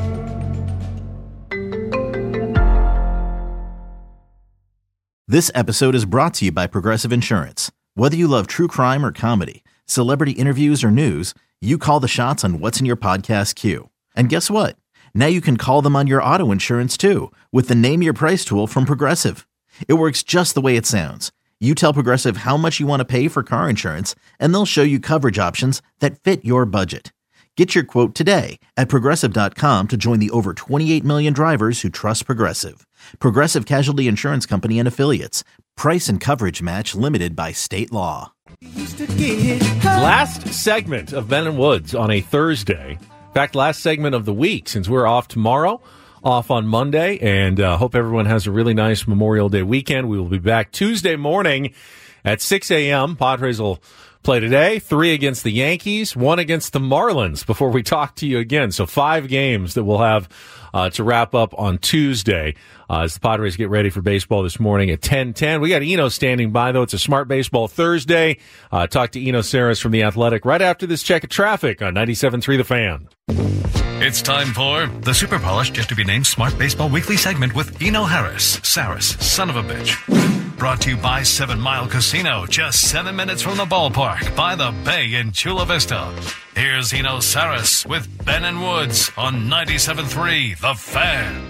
This episode is brought to you by Progressive Insurance. Whether you love true crime or comedy, celebrity interviews or news, you call the shots on what's in your podcast queue. And guess what? Now you can call them on your auto insurance too with the Name Your Price tool from Progressive. It works just the way it sounds. You tell Progressive how much you want to pay for car insurance, and they'll show you coverage options that fit your budget. Get your quote today at Progressive.com to join the over 28 million drivers who trust Progressive. Progressive Casualty Insurance Company and Affiliates. Price and coverage match limited by state law. Last segment of Ben and Woods on a Thursday. In fact, last segment of the week, since we're off tomorrow, off on Monday, and hope everyone has a really nice Memorial Day weekend. We will be back Tuesday morning at 6 a.m. Padres will play today, 3 against the Yankees, 1 against the Marlins before we talk to you again. So 5 games that we'll have to wrap up on Tuesday as the Padres get ready for baseball this morning at 10:10. We got Eno standing by, though. It's a Smart Baseball Thursday. Talk to Eno Saris from The Athletic right after this check of traffic on 97.3 The Fan. It's time for the Super Polished, yet to be named Smart Baseball Weekly segment with Eno Harris, Saris, son of a bitch. Brought to you by 7 Mile Casino, just 7 minutes from the ballpark, by the bay in Chula Vista. Here's Eno Saris with Ben and Woods on 97.3 The Fan.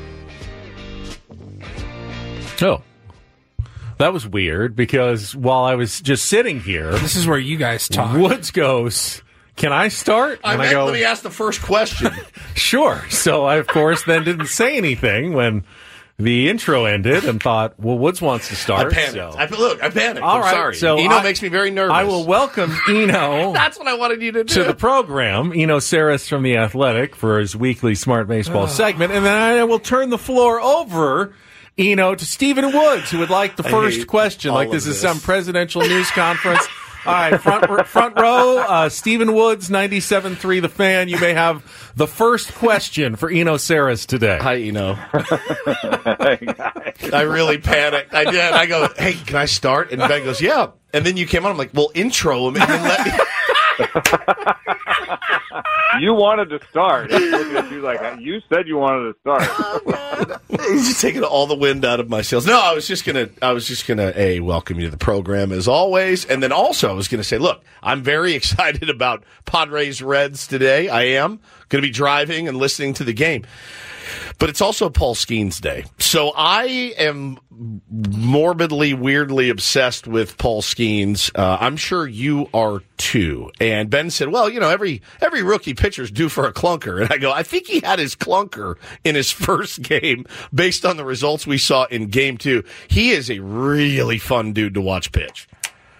Oh, that was weird because while I was just sitting here, This is where you guys talk. Woods goes, "Can I start?" I go, let me ask the first question. Sure. So I, of course, then didn't say anything when the intro ended and thought, well, Woods wants to start. I panicked. So. I panicked. All right, I'm sorry. so Eno makes me very nervous. I will welcome Eno That's what I wanted you to do. to the program. Eno Saris from The Athletic for his weekly Smart Baseball segment. And then I will turn the floor over, Eno, to Stephen Woods, who would like the first question. Like this is some presidential news conference. All right, front row, Stephen Woods, 97.3 The Fan. You may have the first question for Eno Saris today. Hi, Eno. I really panicked. I did. I go, hey, can I start? And Ben goes, yeah. And then you came on. I'm like, well, intro him and then let me. You wanted to start. I was looking at you like, you said you wanted to start. He's just taking all the wind out of my sails. No, I was just gonna welcome you to the program as always, and then also I was gonna say, look, I'm very excited about Padres Reds today. I am gonna be driving and listening to the game. But it's also Paul Skeens Day. So I am morbidly, weirdly obsessed with Paul Skeens. I'm sure you are too. And Ben said, well, you know, every rookie pitcher's due for a clunker. And I go, I think he had his clunker in his first game based on the results we saw in game 2. He is a really fun dude to watch pitch.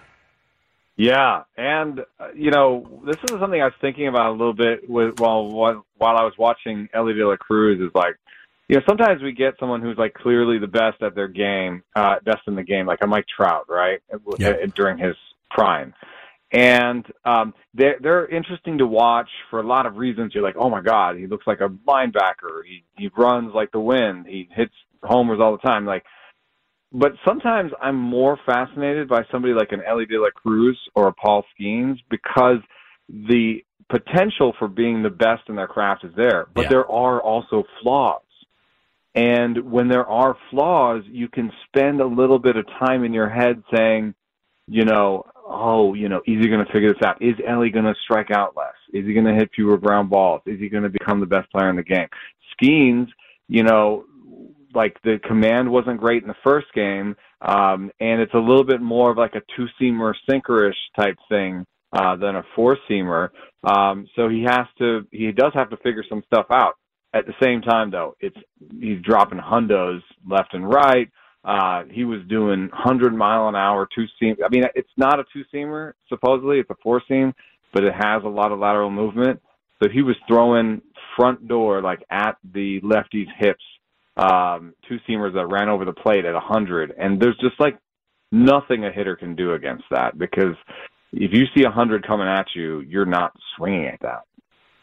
Yeah, and you know, this is something I was thinking about a little bit while I was watching Ellie De La Cruz. Is like, you know, sometimes we get someone who's like clearly the best at their game, best in the game, like a Mike Trout, right? Yeah. During his prime, and they're interesting to watch for a lot of reasons. You're like, oh my God, he looks like a linebacker. He runs like the wind. He hits homers all the time, like. But sometimes I'm more fascinated by somebody like an Ellie De La Cruz or a Paul Skeens because the potential for being the best in their craft is there. But there are also flaws. And when there are flaws, you can spend a little bit of time in your head saying, you know, is he going to figure this out? Is Ellie going to strike out less? Is he going to hit fewer ground balls? Is he going to become the best player in the game? Skeens, you know, like the command wasn't great in the first game, and it's a little bit more of like a two-seamer sinkerish type thing than a four-seamer. So he does have to figure some stuff out. At the same time, though, he's dropping hundos left and right. He was doing 100-mile-an-hour two-seam. I mean, it's not a two-seamer, supposedly. It's a four-seam, but it has a lot of lateral movement. So he was throwing front door, like at the lefty's hips, two-seamers that ran over the plate at 100. And there's just like nothing a hitter can do against that, because if you see 100 coming at you, you're not swinging at that.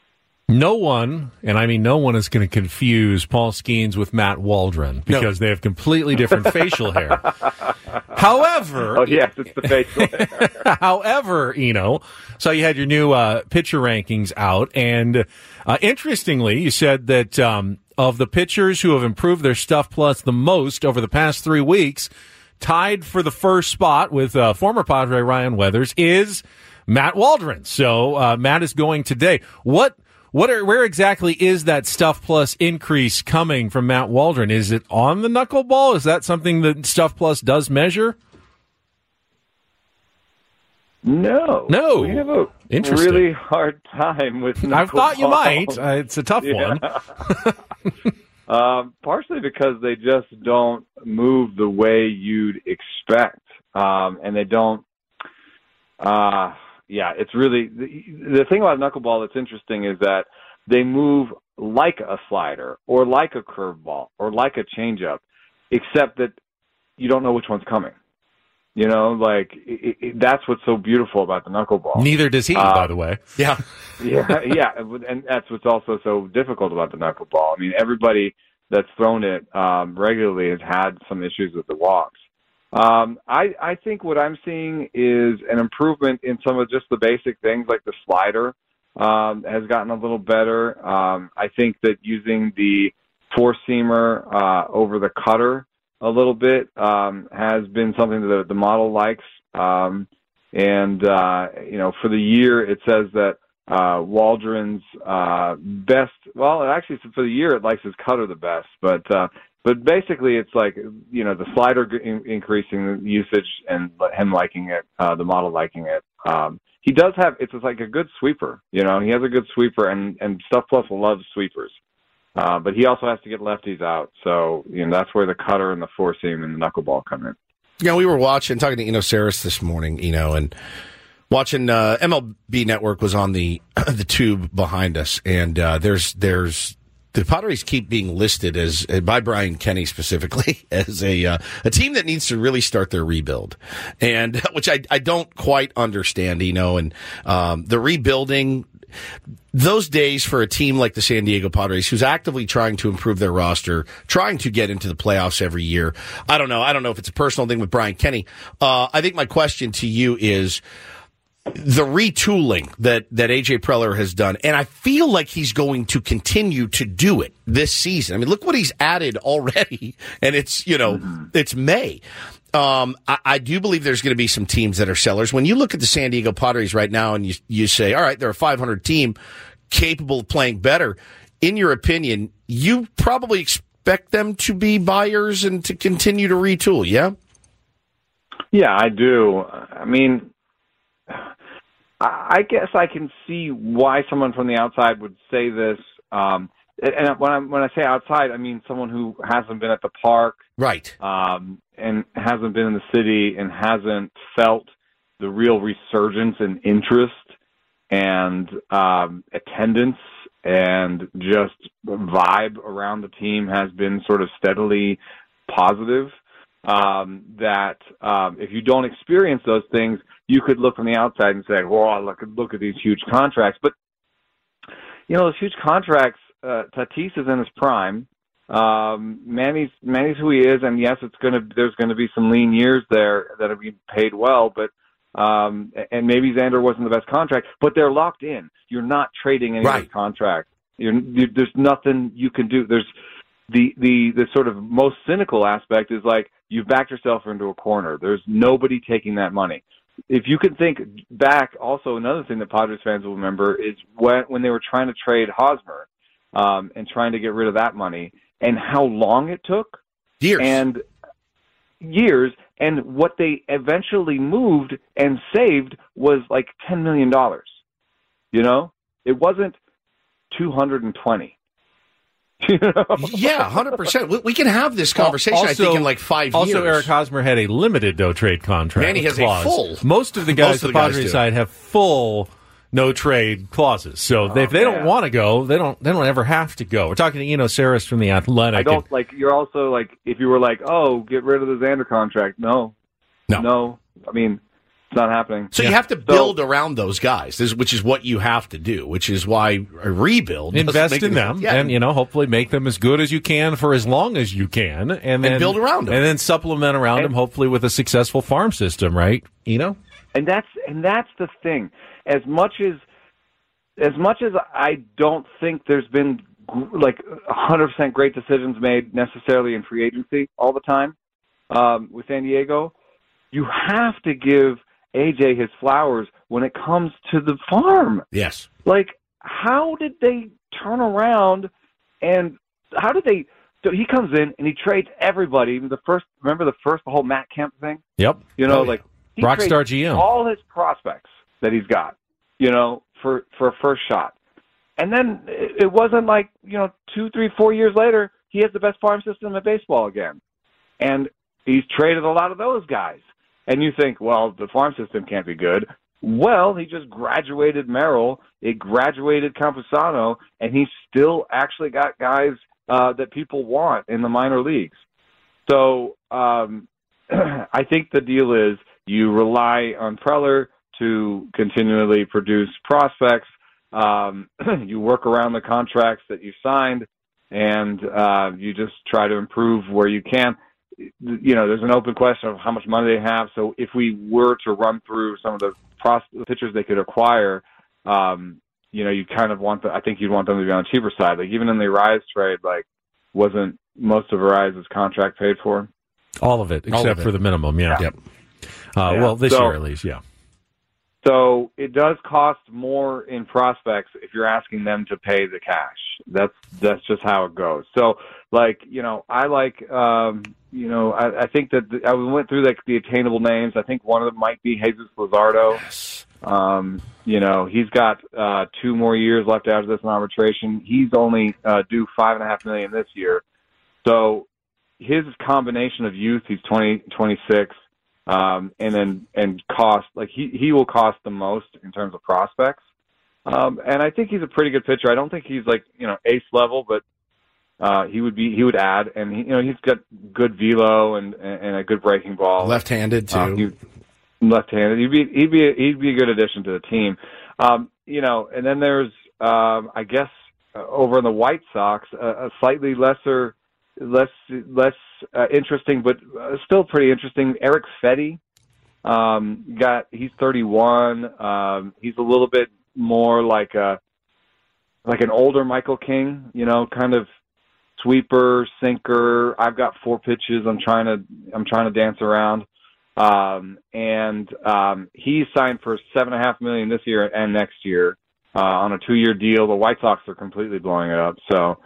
No one, and I mean no one, is going to confuse Paul Skeens with Matt Waldron because they have completely different facial hair. However... Oh, yes, it's the facial hair. However, so you had your new pitcher rankings out, and interestingly, you said that of the pitchers who have improved their Stuff Plus the most over the past 3 weeks, tied for the first spot with former Padre Ryan Weathers is Matt Waldron. So Matt is going today. Where exactly is that Stuff Plus increase coming from Matt Waldron? Is it on the knuckleball? Is that something that Stuff Plus does measure? No. We have a really hard time with knuckleball. I thought you might. It's a tough one. Partially because they just don't move the way you'd expect. And they don't... Yeah, it's really the thing about knuckleball that's interesting is that they move like a slider or like a curveball or like a changeup, except that you don't know which one's coming. That's what's so beautiful about the knuckleball. Neither does he, by the way. Yeah, and that's what's also so difficult about the knuckleball. I mean, everybody that's thrown it regularly has had some issues with the walks. I think what I'm seeing is an improvement in some of just the basic things, like the slider has gotten a little better. I think that using the four-seamer over the cutter a little bit has been something that the model likes. For the year, it says that Waldron's best, well, actually for the year it likes his cutter the best, but basically it's like, the slider increasing the usage and him liking it, the model liking it. He does have, it's like a good sweeper, he has a good sweeper, and Stuff Plus loves sweepers. But he also has to get lefties out. So, that's where the cutter and the four seam and the knuckleball come in. Yeah, we were talking to Eno Saris this morning, and watching MLB Network was on the tube behind us, and there's the Padres keep being listed as by Brian Kenny specifically as a team that needs to really start their rebuild, and which I don't quite understand, and the rebuilding. Those days for a team like the San Diego Padres, who's actively trying to improve their roster, trying to get into the playoffs every year. I don't know if it's a personal thing with Brian Kenny. I think my question to you is the retooling that AJ Preller has done, and I feel like he's going to continue to do it this season. I mean, look what he's added already, and it's it's May. I do believe there's going to be some teams that are sellers. When you look at the San Diego Padres right now and you say, all right, they're a 500 team capable of playing better, in your opinion, you probably expect them to be buyers and to continue to retool, yeah? Yeah, I do. I mean, I guess I can see why someone from the outside would say this. And when I say outside, I mean someone who hasn't been at the park, right? And hasn't been in the city and hasn't felt the real resurgence in interest and attendance and just vibe around the team has been sort of steadily positive. That if you don't experience those things, you could look from the outside and say, "Well, look at these huge contracts." But those huge contracts. Tatis is in his prime. Manny's who he is, and yes, there's gonna be some lean years there that have been paid well, but and maybe Xander wasn't the best contract, but they're locked in. You're not trading any of those contracts. There's nothing you can do. There's the sort of most cynical aspect is like you've backed yourself into a corner. There's nobody taking that money. If you can think back, also another thing that Padres fans will remember is when they were trying to trade Hosmer. And trying to get rid of that money, and how long it took. Years. And what they eventually moved and saved was like $10 million. It wasn't 220. Yeah, 100%. We can have this conversation, I think, in like 5 years. Also, Eric Hosmer had a limited no-trade contract. And he has a full. Most of the guys on the Padres side have full no-trade clauses. So if they don't want to go, they don't ever have to go. We're talking to Eno Saris from The Athletic. You're also like, if you were like, oh, get rid of the Xander contract. No. I mean, not happening. So you have to build around those guys, which is what you have to do, which is why a rebuild. Invest in them, and hopefully make them as good as you can for as long as you can, and then build around them, and then supplement around them, hopefully with a successful farm system, right? And that's the thing. As much as I don't think there's been like 100% great decisions made necessarily in free agency all the time with San Diego, you have to give AJ his flowers when it comes to the farm. Yes. Like, how did they turn around and how did they? So he comes in and he trades everybody. The whole Matt Kemp thing. Yep. He Rockstar GM. All his prospects that he's got, for a first shot. And then it wasn't like, 2, 3, 4 years later, he has the best farm system in baseball again. And he's traded a lot of those guys. And you think, well, the farm system can't be good. Well, he just graduated Merrill, he graduated Campusano, and he's still actually got guys that people want in the minor leagues. So I think the deal is you rely on Preller to continually produce prospects. You work around the contracts that you signed, and you just try to improve where you can. There's an open question of how much money they have. So if we were to run through some of the pitchers they could acquire, you kind of I think you'd want them to be on the cheaper side. Like even in the Arise trade, wasn't most of Arise's contract paid for? All of it, except for the minimum, yeah. Yep. Well, this year at least, yeah. So it does cost more in prospects if you're asking them to pay the cash. That's just how it goes. So, I think that I went through the attainable names. I think one of them might be Jesus Luzardo. Yes. He's got 2 more years left after this in arbitration. He's only due $5.5 million this year. So his combination of youth, he's 26. And cost, he will cost the most in terms of prospects. And I think he's a pretty good pitcher. I don't think he's ace level, but he would add, and he's got good velo and a good breaking ball. Left-handed too. Left-handed. He'd be a good addition to the team. And then there's I guess over in the White Sox a slightly less interesting, but still pretty interesting. Eric Fetty, he's 31. He's a little bit more like an older Michael King, kind of sweeper, sinker. I've got 4 pitches. I'm trying to dance around. He signed for $7.5 million this year and next year on a 2-year deal. The White Sox are completely blowing it up. So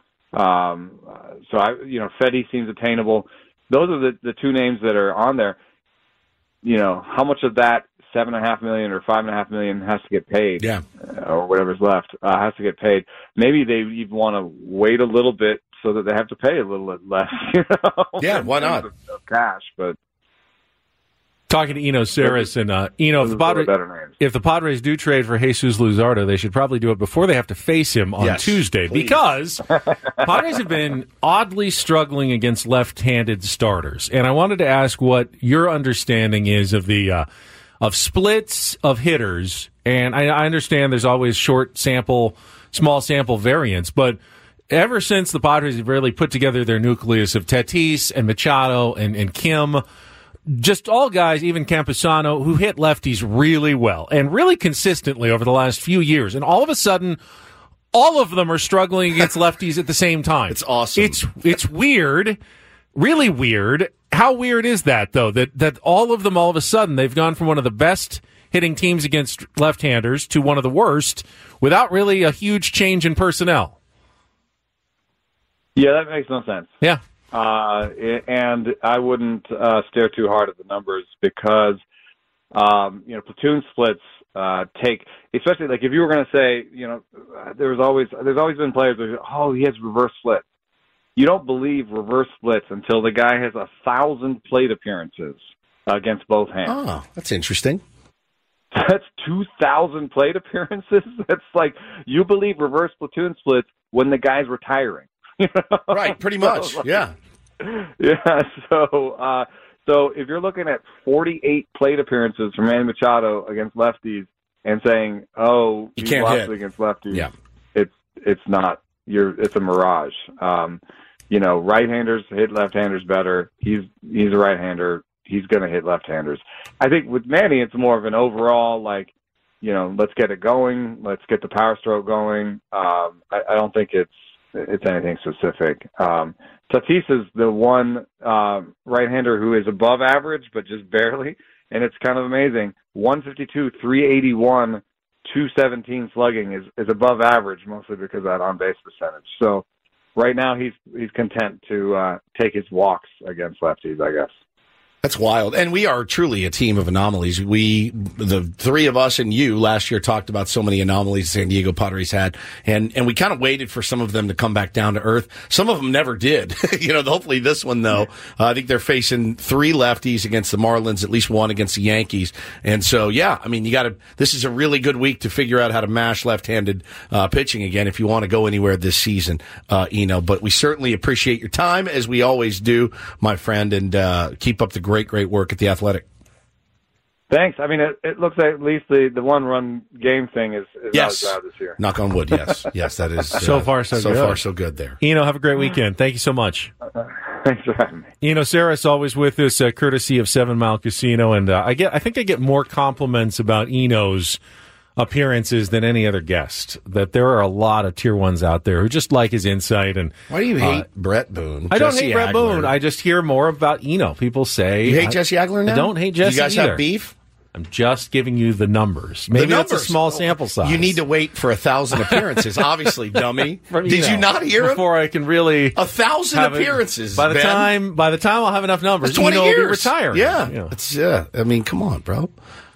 Fetty seems attainable. Those are the 2 names that are on there. How much of that $7.5 million or $5.5 million has to get paid? Yeah. Or whatever's left has to get paid. Maybe they even want to wait a little bit so that they have to pay a little less. Yeah, why not? Of cash, but. Talking to Eno Saris, and if the Padres do trade for Jesus Luzardo, they should probably do it before they have to face him on Tuesday, because Padres have been oddly struggling against left-handed starters. And I wanted to ask what your understanding is of the of splits of hitters. And I understand there's always small sample variance, but ever since the Padres have really put together their nucleus of Tatis and Machado and Kim, just all guys, even Campusano, who hit lefties really well and really consistently over the last few years. And all of a sudden, all of them are struggling against lefties at the same time. It's awesome. It's weird, really weird. How weird is that, though, that all of them, all of a sudden, they've gone from one of the best hitting teams against left-handers to one of the worst without really a huge change in personnel? Yeah, that makes no sense. Yeah. And I wouldn't stare too hard at the numbers because, platoon splits take, especially if you were going to say, there's always been players that, he has reverse splits. You don't believe reverse splits until the guy has 1,000 plate appearances against both hands. Oh, that's interesting. That's 2,000 plate appearances. That's you believe reverse platoon splits when the guy's retiring. Right, pretty much, yeah. Yeah, so So if you're looking at 48 plate appearances from Manny Machado against lefties and saying, "Oh, You he's can't lost hit. against lefties," Yeah. it's not. It's a mirage. Right-handers hit left-handers better. He's a right-hander. He's going to hit left-handers. I think with Manny, it's more of an overall, let's get it going. Let's get the power stroke going. I don't think it's anything specific. Tatis is the one right-hander who is above average, but just barely, and it's kind of amazing. 152, 381, 217 slugging is above average, mostly because of that on-base percentage. So right now he's content to take his walks against lefties, I guess. That's wild. And we are truly a team of anomalies. The three of us and you last year talked about so many anomalies San Diego Padres had. And we kind of waited for some of them to come back down to earth. Some of them never did. Hopefully this one, though, I think they're facing 3 lefties against the Marlins, at least 1 against the Yankees. And so, this is a really good week to figure out how to mash left-handed pitching again if you want to go anywhere this season, But we certainly appreciate your time, as we always do, my friend, and keep up the great work at The Athletic. Thanks. I mean, it looks like at least the one-run game thing is Yes. not as bad this year. Knock on wood, yes. Yes, that is. So far, so good. So far, so good there. Eno, have a great weekend. Thank you so much. Thanks for having me. Eno Saris always with us, courtesy of 7 Mile Casino, and I think I get more compliments about Eno's appearances than any other guest. That there are a lot of tier ones out there who just like his insight. And why do you hate Brett Boone? I don't hate Brett Boone. I just hear more about Eno. People say you hate Jesse Agler now. I don't hate Jesse. You guys either. Have beef? I'm just giving you the numbers. Maybe that's a small sample size. You need to wait for 1,000 appearances, obviously, dummy. Did you not hear him? Before I can really 1,000 appearances. By the time I'll have enough numbers, 20 Eno years. will be retired. Yeah. I mean, come on, bro.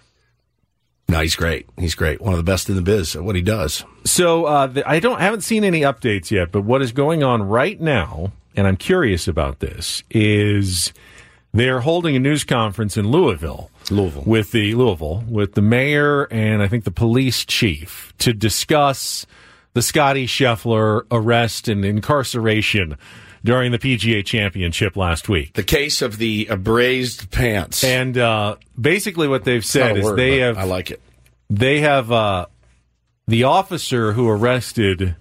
No, he's great. He's great. One of the best in the biz at what he does. So I haven't seen any updates yet, but what is going on right now, and I'm curious about this, is they're holding a news conference in Louisville with the mayor and I think the police chief to discuss the Scotty Scheffler arrest and incarceration during the PGA Championship last week. The case of the abrased pants. And basically what they've said is I like it. They have the officer who arrested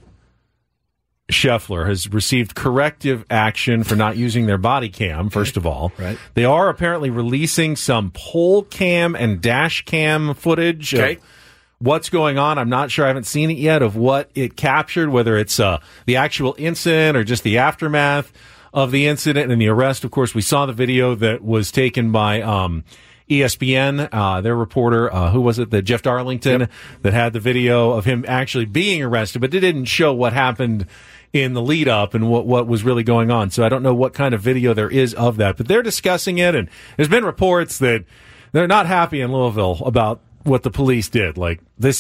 Scheffler has received corrective action for not using their body cam, first of all. Right. They are apparently releasing some pole cam and dash cam footage of what's going on. I'm not sure. I haven't seen it yet of what it captured, whether it's the actual incident or just the aftermath of the incident and the arrest. Of course, we saw the video that was taken by ESPN, their reporter, who was it, Jeff Darlington, that had the video of him actually being arrested, but it didn't show what happened in the lead up and what was really going on. So I don't know what kind of video there is of that, but they're discussing it, and there's been reports that they're not happy in Louisville about what the police did. Like,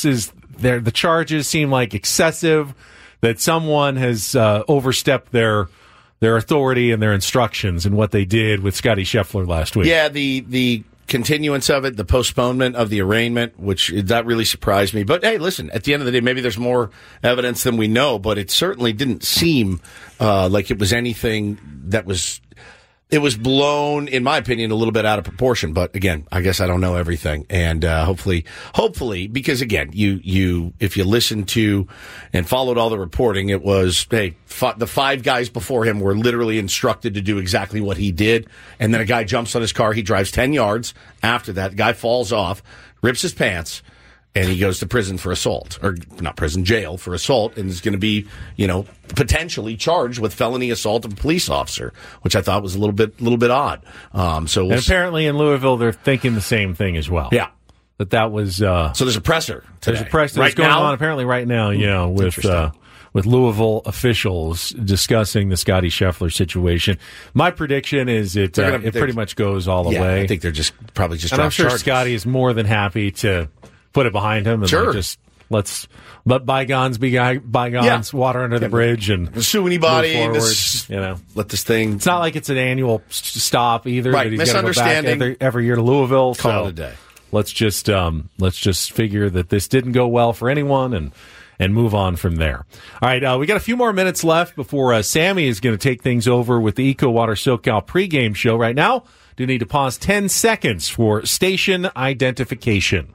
the charges seem like excessive, that someone has overstepped their authority and their instructions in what they did with Scotty Scheffler last week. Yeah, the continuance of it, the postponement of the arraignment, that really surprised me. But hey, listen, at the end of the day, maybe there's more evidence than we know, but it certainly didn't seem like it was anything that was... It was blown, in my opinion, a little bit out of proportion. But again, I guess I don't know everything. And hopefully, because again, you if you listened to and followed all the reporting, it was, hey, the 5 guys before him were literally instructed to do exactly what he did. And then a guy jumps on his car. He drives 10 yards. After that, the guy falls off, rips his pants, and he goes to prison for assault, or not prison, jail for assault, and is going to be, potentially charged with felony assault of a police officer, which I thought was a little bit odd. And apparently in Louisville, they're thinking the same thing as well. Yeah, that was. So there's a presser today. There's a presser that's going on apparently right now. With Louisville officials discussing the Scotty Scheffler situation. My prediction is it pretty much goes all the way. I think they're probably just. And I'm sure Scotty is more than happy to put it behind him and let's let bygones be bygones, water under the bridge, and sue anybody. Let this thing. It's not like it's an annual stop either. Right, that he's misunderstanding. Go back every year to Louisville. Call it a day. Let's just figure that this didn't go well for anyone, and and move on from there. All right, we got a few more minutes left before Sammy is going to take things over with the EcoWater SoCal pregame show. Right now, do need to pause 10 seconds for station identification.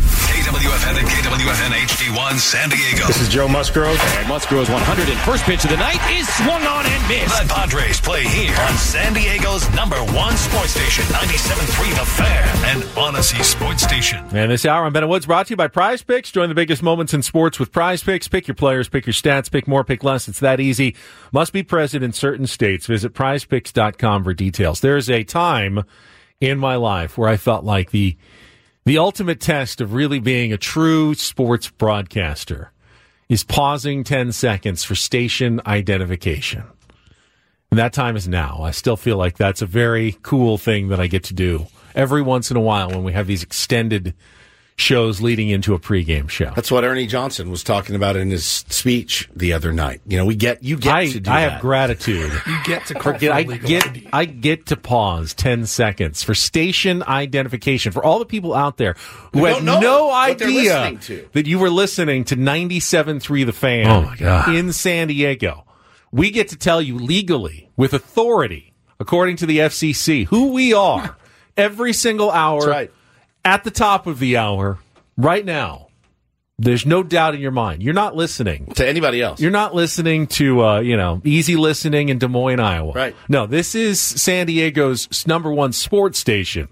KWFN and KWFN HD1 San Diego. This is Joe Musgrove. And Musgrove's 101st pitch of the night is swung on and missed. The Padres play here on San Diego's #1 sports station, 97.3 The Fan and Odyssey Sports Station. And this hour on Ben and Woods brought to you by Prize Picks. Join the biggest moments in sports with Prize Picks. Pick your players, pick your stats, pick more, pick less. It's that easy. Must be present in certain states. Visit prizepicks.com for details. There's a time in my life where I felt like the ultimate test of really being a true sports broadcaster is pausing 10 seconds for station identification. And that time is now. I still feel like that's a very cool thing that I get to do every once in a while when we have these extended shows leading into a pregame show. That's what Ernie Johnson was talking about in his speech the other night. You know, you get to do that. I have gratitude. You get to call for I get to pause 10 seconds for station identification for all the people out there who had no idea that you were listening to 97.3 The Fan in San Diego. We get to tell you legally, with authority, according to the FCC, who we are every single hour. That's right. At the top of the hour, right now, there's no doubt in your mind. You're not listening to anybody else. You're not listening to, easy listening in Des Moines, Iowa. Right. No, this is San Diego's #1 sports station,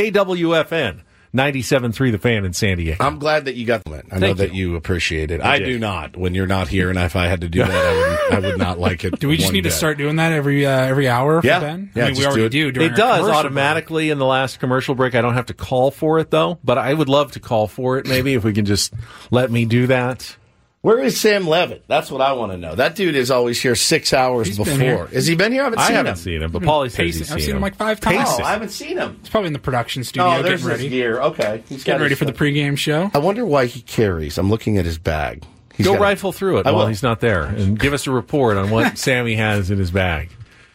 KWFN, 97.3 The Fan in San Diego. I'm glad that you got that. I know that you appreciate it. I do not. When you're not here, and if I had to do that, I would not like it. Do we just need to start doing that every hour for Ben? Yeah, I mean, we already do. It does automatically in the last commercial break. I don't have to call for it, though, but I would love to call for it, maybe, if we can just let me do that. Where is Sam Levitt? That's what I want to know. That dude is always here 6 hours before. Has he been here? I haven't seen him. But Paulie says he's seen him. I've seen him like 5 times. Oh, I haven't seen him. He's probably in the production studio there's getting ready. His gear. Okay. He's getting ready for the pregame show. I wonder why he carries. I'm looking at his bag. Go rifle through it while he's not there and give us a report on what Sammy has in his bag.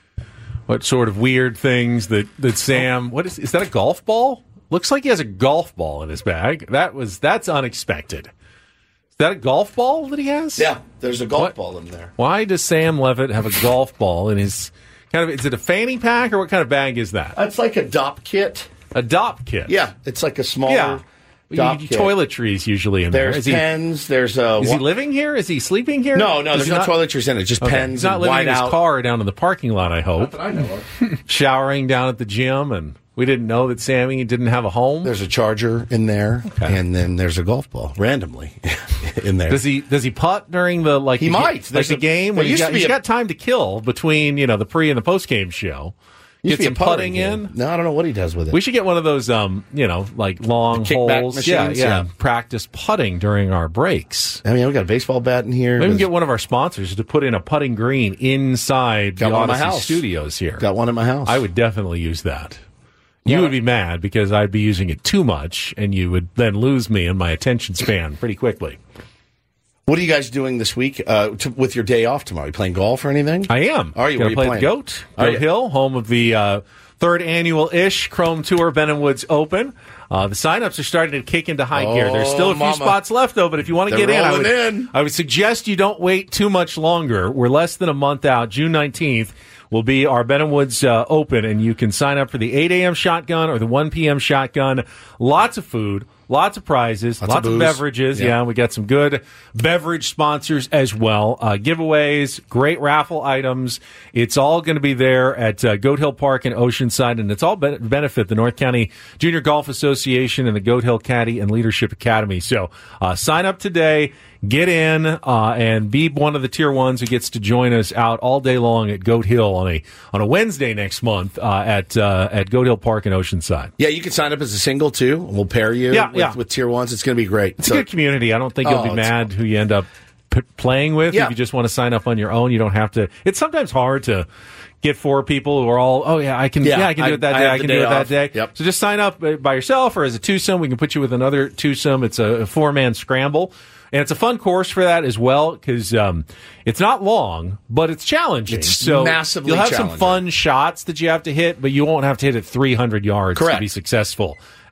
What sort of weird things that Sam... Is that a golf ball? Looks like he has a golf ball in his bag. That's unexpected. Is that a golf ball that he has? Yeah, there's a golf ball in there. Why does Sam Levitt have a golf ball in his is it a fanny pack or what kind of bag is that? It's like a DOP kit. A DOP kit? Yeah, it's like a smaller DOP kit. Toiletries usually in there. There's pens. Is he living here? Is he sleeping here? No, there's no toiletries in it. Just pens. He's not living in his car down in the parking lot, I hope. Not that I know of. Showering down at the gym, and we didn't know that Sammy didn't have a home. There's a charger in there, and then there's a golf ball randomly in there. Does he putt during the He might. There's a game when he's got time to kill between the pre and the post game show. Get some putting in. No, I don't know what he does with it. We should get one of those like long holes. Machines, yeah. Practice putting during our breaks. I mean, we got a baseball bat in here. Maybe we can get one of our sponsors to put in a putting green inside the Odyssey studios here. Got one in my house. I would definitely use that. You would be mad because I'd be using it too much, and you would then lose me in my attention span pretty quickly. What are you guys doing this week with your day off tomorrow? Are you playing golf or anything? I am. Are you? Going to play the Goat Hill, home of the third annual Ish Chrome Tour Ben & Woods Open. The sign-ups are starting to kick into high gear. There's still a few spots left, though, but if you want to get in, I would suggest you don't wait too much longer. We're less than a month out. June 19th will be our Ben & Woods Open, and you can sign up for the 8 a.m. shotgun or the 1 p.m. shotgun. Lots of food. Lots of prizes, lots of beverages. Yeah, we got some good beverage sponsors as well. Giveaways, great raffle items. It's all going to be there at Goat Hill Park in Oceanside, and it's all benefit the North County Junior Golf Association and the Goat Hill Caddy and Leadership Academy. So sign up today. Get in and be one of the Tier 1s who gets to join us out all day long at Goat Hill on a Wednesday next month at Goat Hill Park in Oceanside. Yeah, you can sign up as a single, too, and we'll pair you with Tier 1s. It's going to be great. It's a good community. I don't think you'll be mad who you end up playing with. If you just want to sign up on your own, you don't have to. It's sometimes hard to get 4 people who are all, I can do it that day, I can do it that day. Yep. So just sign up by yourself or as a twosome. We can put you with another twosome. It's a 4-man scramble. And it's a fun course for that as well because it's not long, but it's challenging. It's massively You'll have challenging. some fun shots that you have to hit, but you won't have to hit it 300 yards to be successful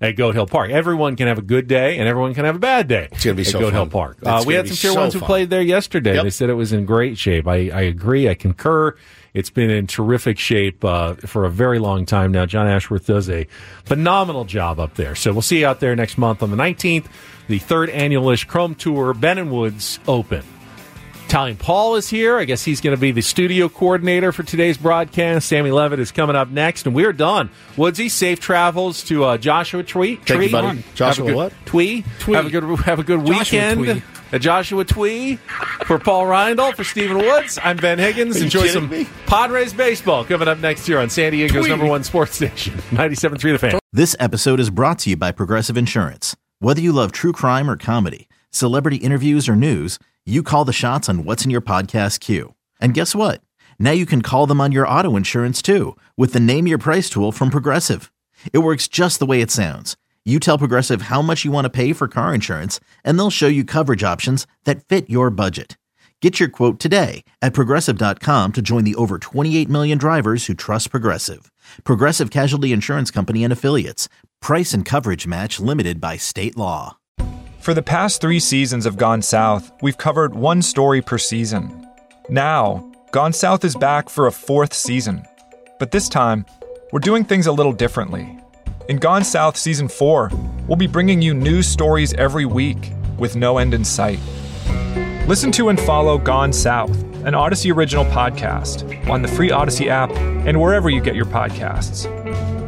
at Goat Hill Park. Everyone can have a good day, and everyone can have a bad day. It's going to be at so Goat fun. Hill Park. We had some Tier 1s who fun. played there yesterday. Yep. They said it was in great shape. I agree. I concur. It's been in terrific shape for a very long time now. John Ashworth does a phenomenal job up there. So we'll see you out there next month on the 19th, the third annual-ish Chrome Tour, Ben & Woods Open. Italian Paul is here. I guess he's going to be the studio coordinator for today's broadcast. Sammy Levitt is coming up next, and we're done. Woodsy, safe travels to Joshua Twee. Thank you, buddy. Joshua what? Twee. Have a good weekend Twee. at Joshua Twee. For Paul Reindl, for Stephen Woods, I'm Ben Higgins. Enjoy some Padres baseball coming up next year on San Diego's #1 sports station, 97.3 The Fan. This episode is brought to you by Progressive Insurance. Whether you love true crime or comedy, celebrity interviews or news, you call the shots on what's in your podcast queue. And guess what? Now you can call them on your auto insurance too with the Name Your Price tool from Progressive. It works just the way it sounds. You tell Progressive how much you want to pay for car insurance, and they'll show you coverage options that fit your budget. Get your quote today at Progressive.com to join the over 28 million drivers who trust Progressive. Progressive Casualty Insurance Company and Affiliates. Price and coverage match limited by state law. For the past 3 seasons of Gone South, we've covered one story per season. Now, Gone South is back for a 4th season. But this time, we're doing things a little differently. In Gone South Season 4, we'll be bringing you news stories every week with no end in sight. Listen to and follow Gone South, an Odyssey original podcast, on the free Odyssey app and wherever you get your podcasts.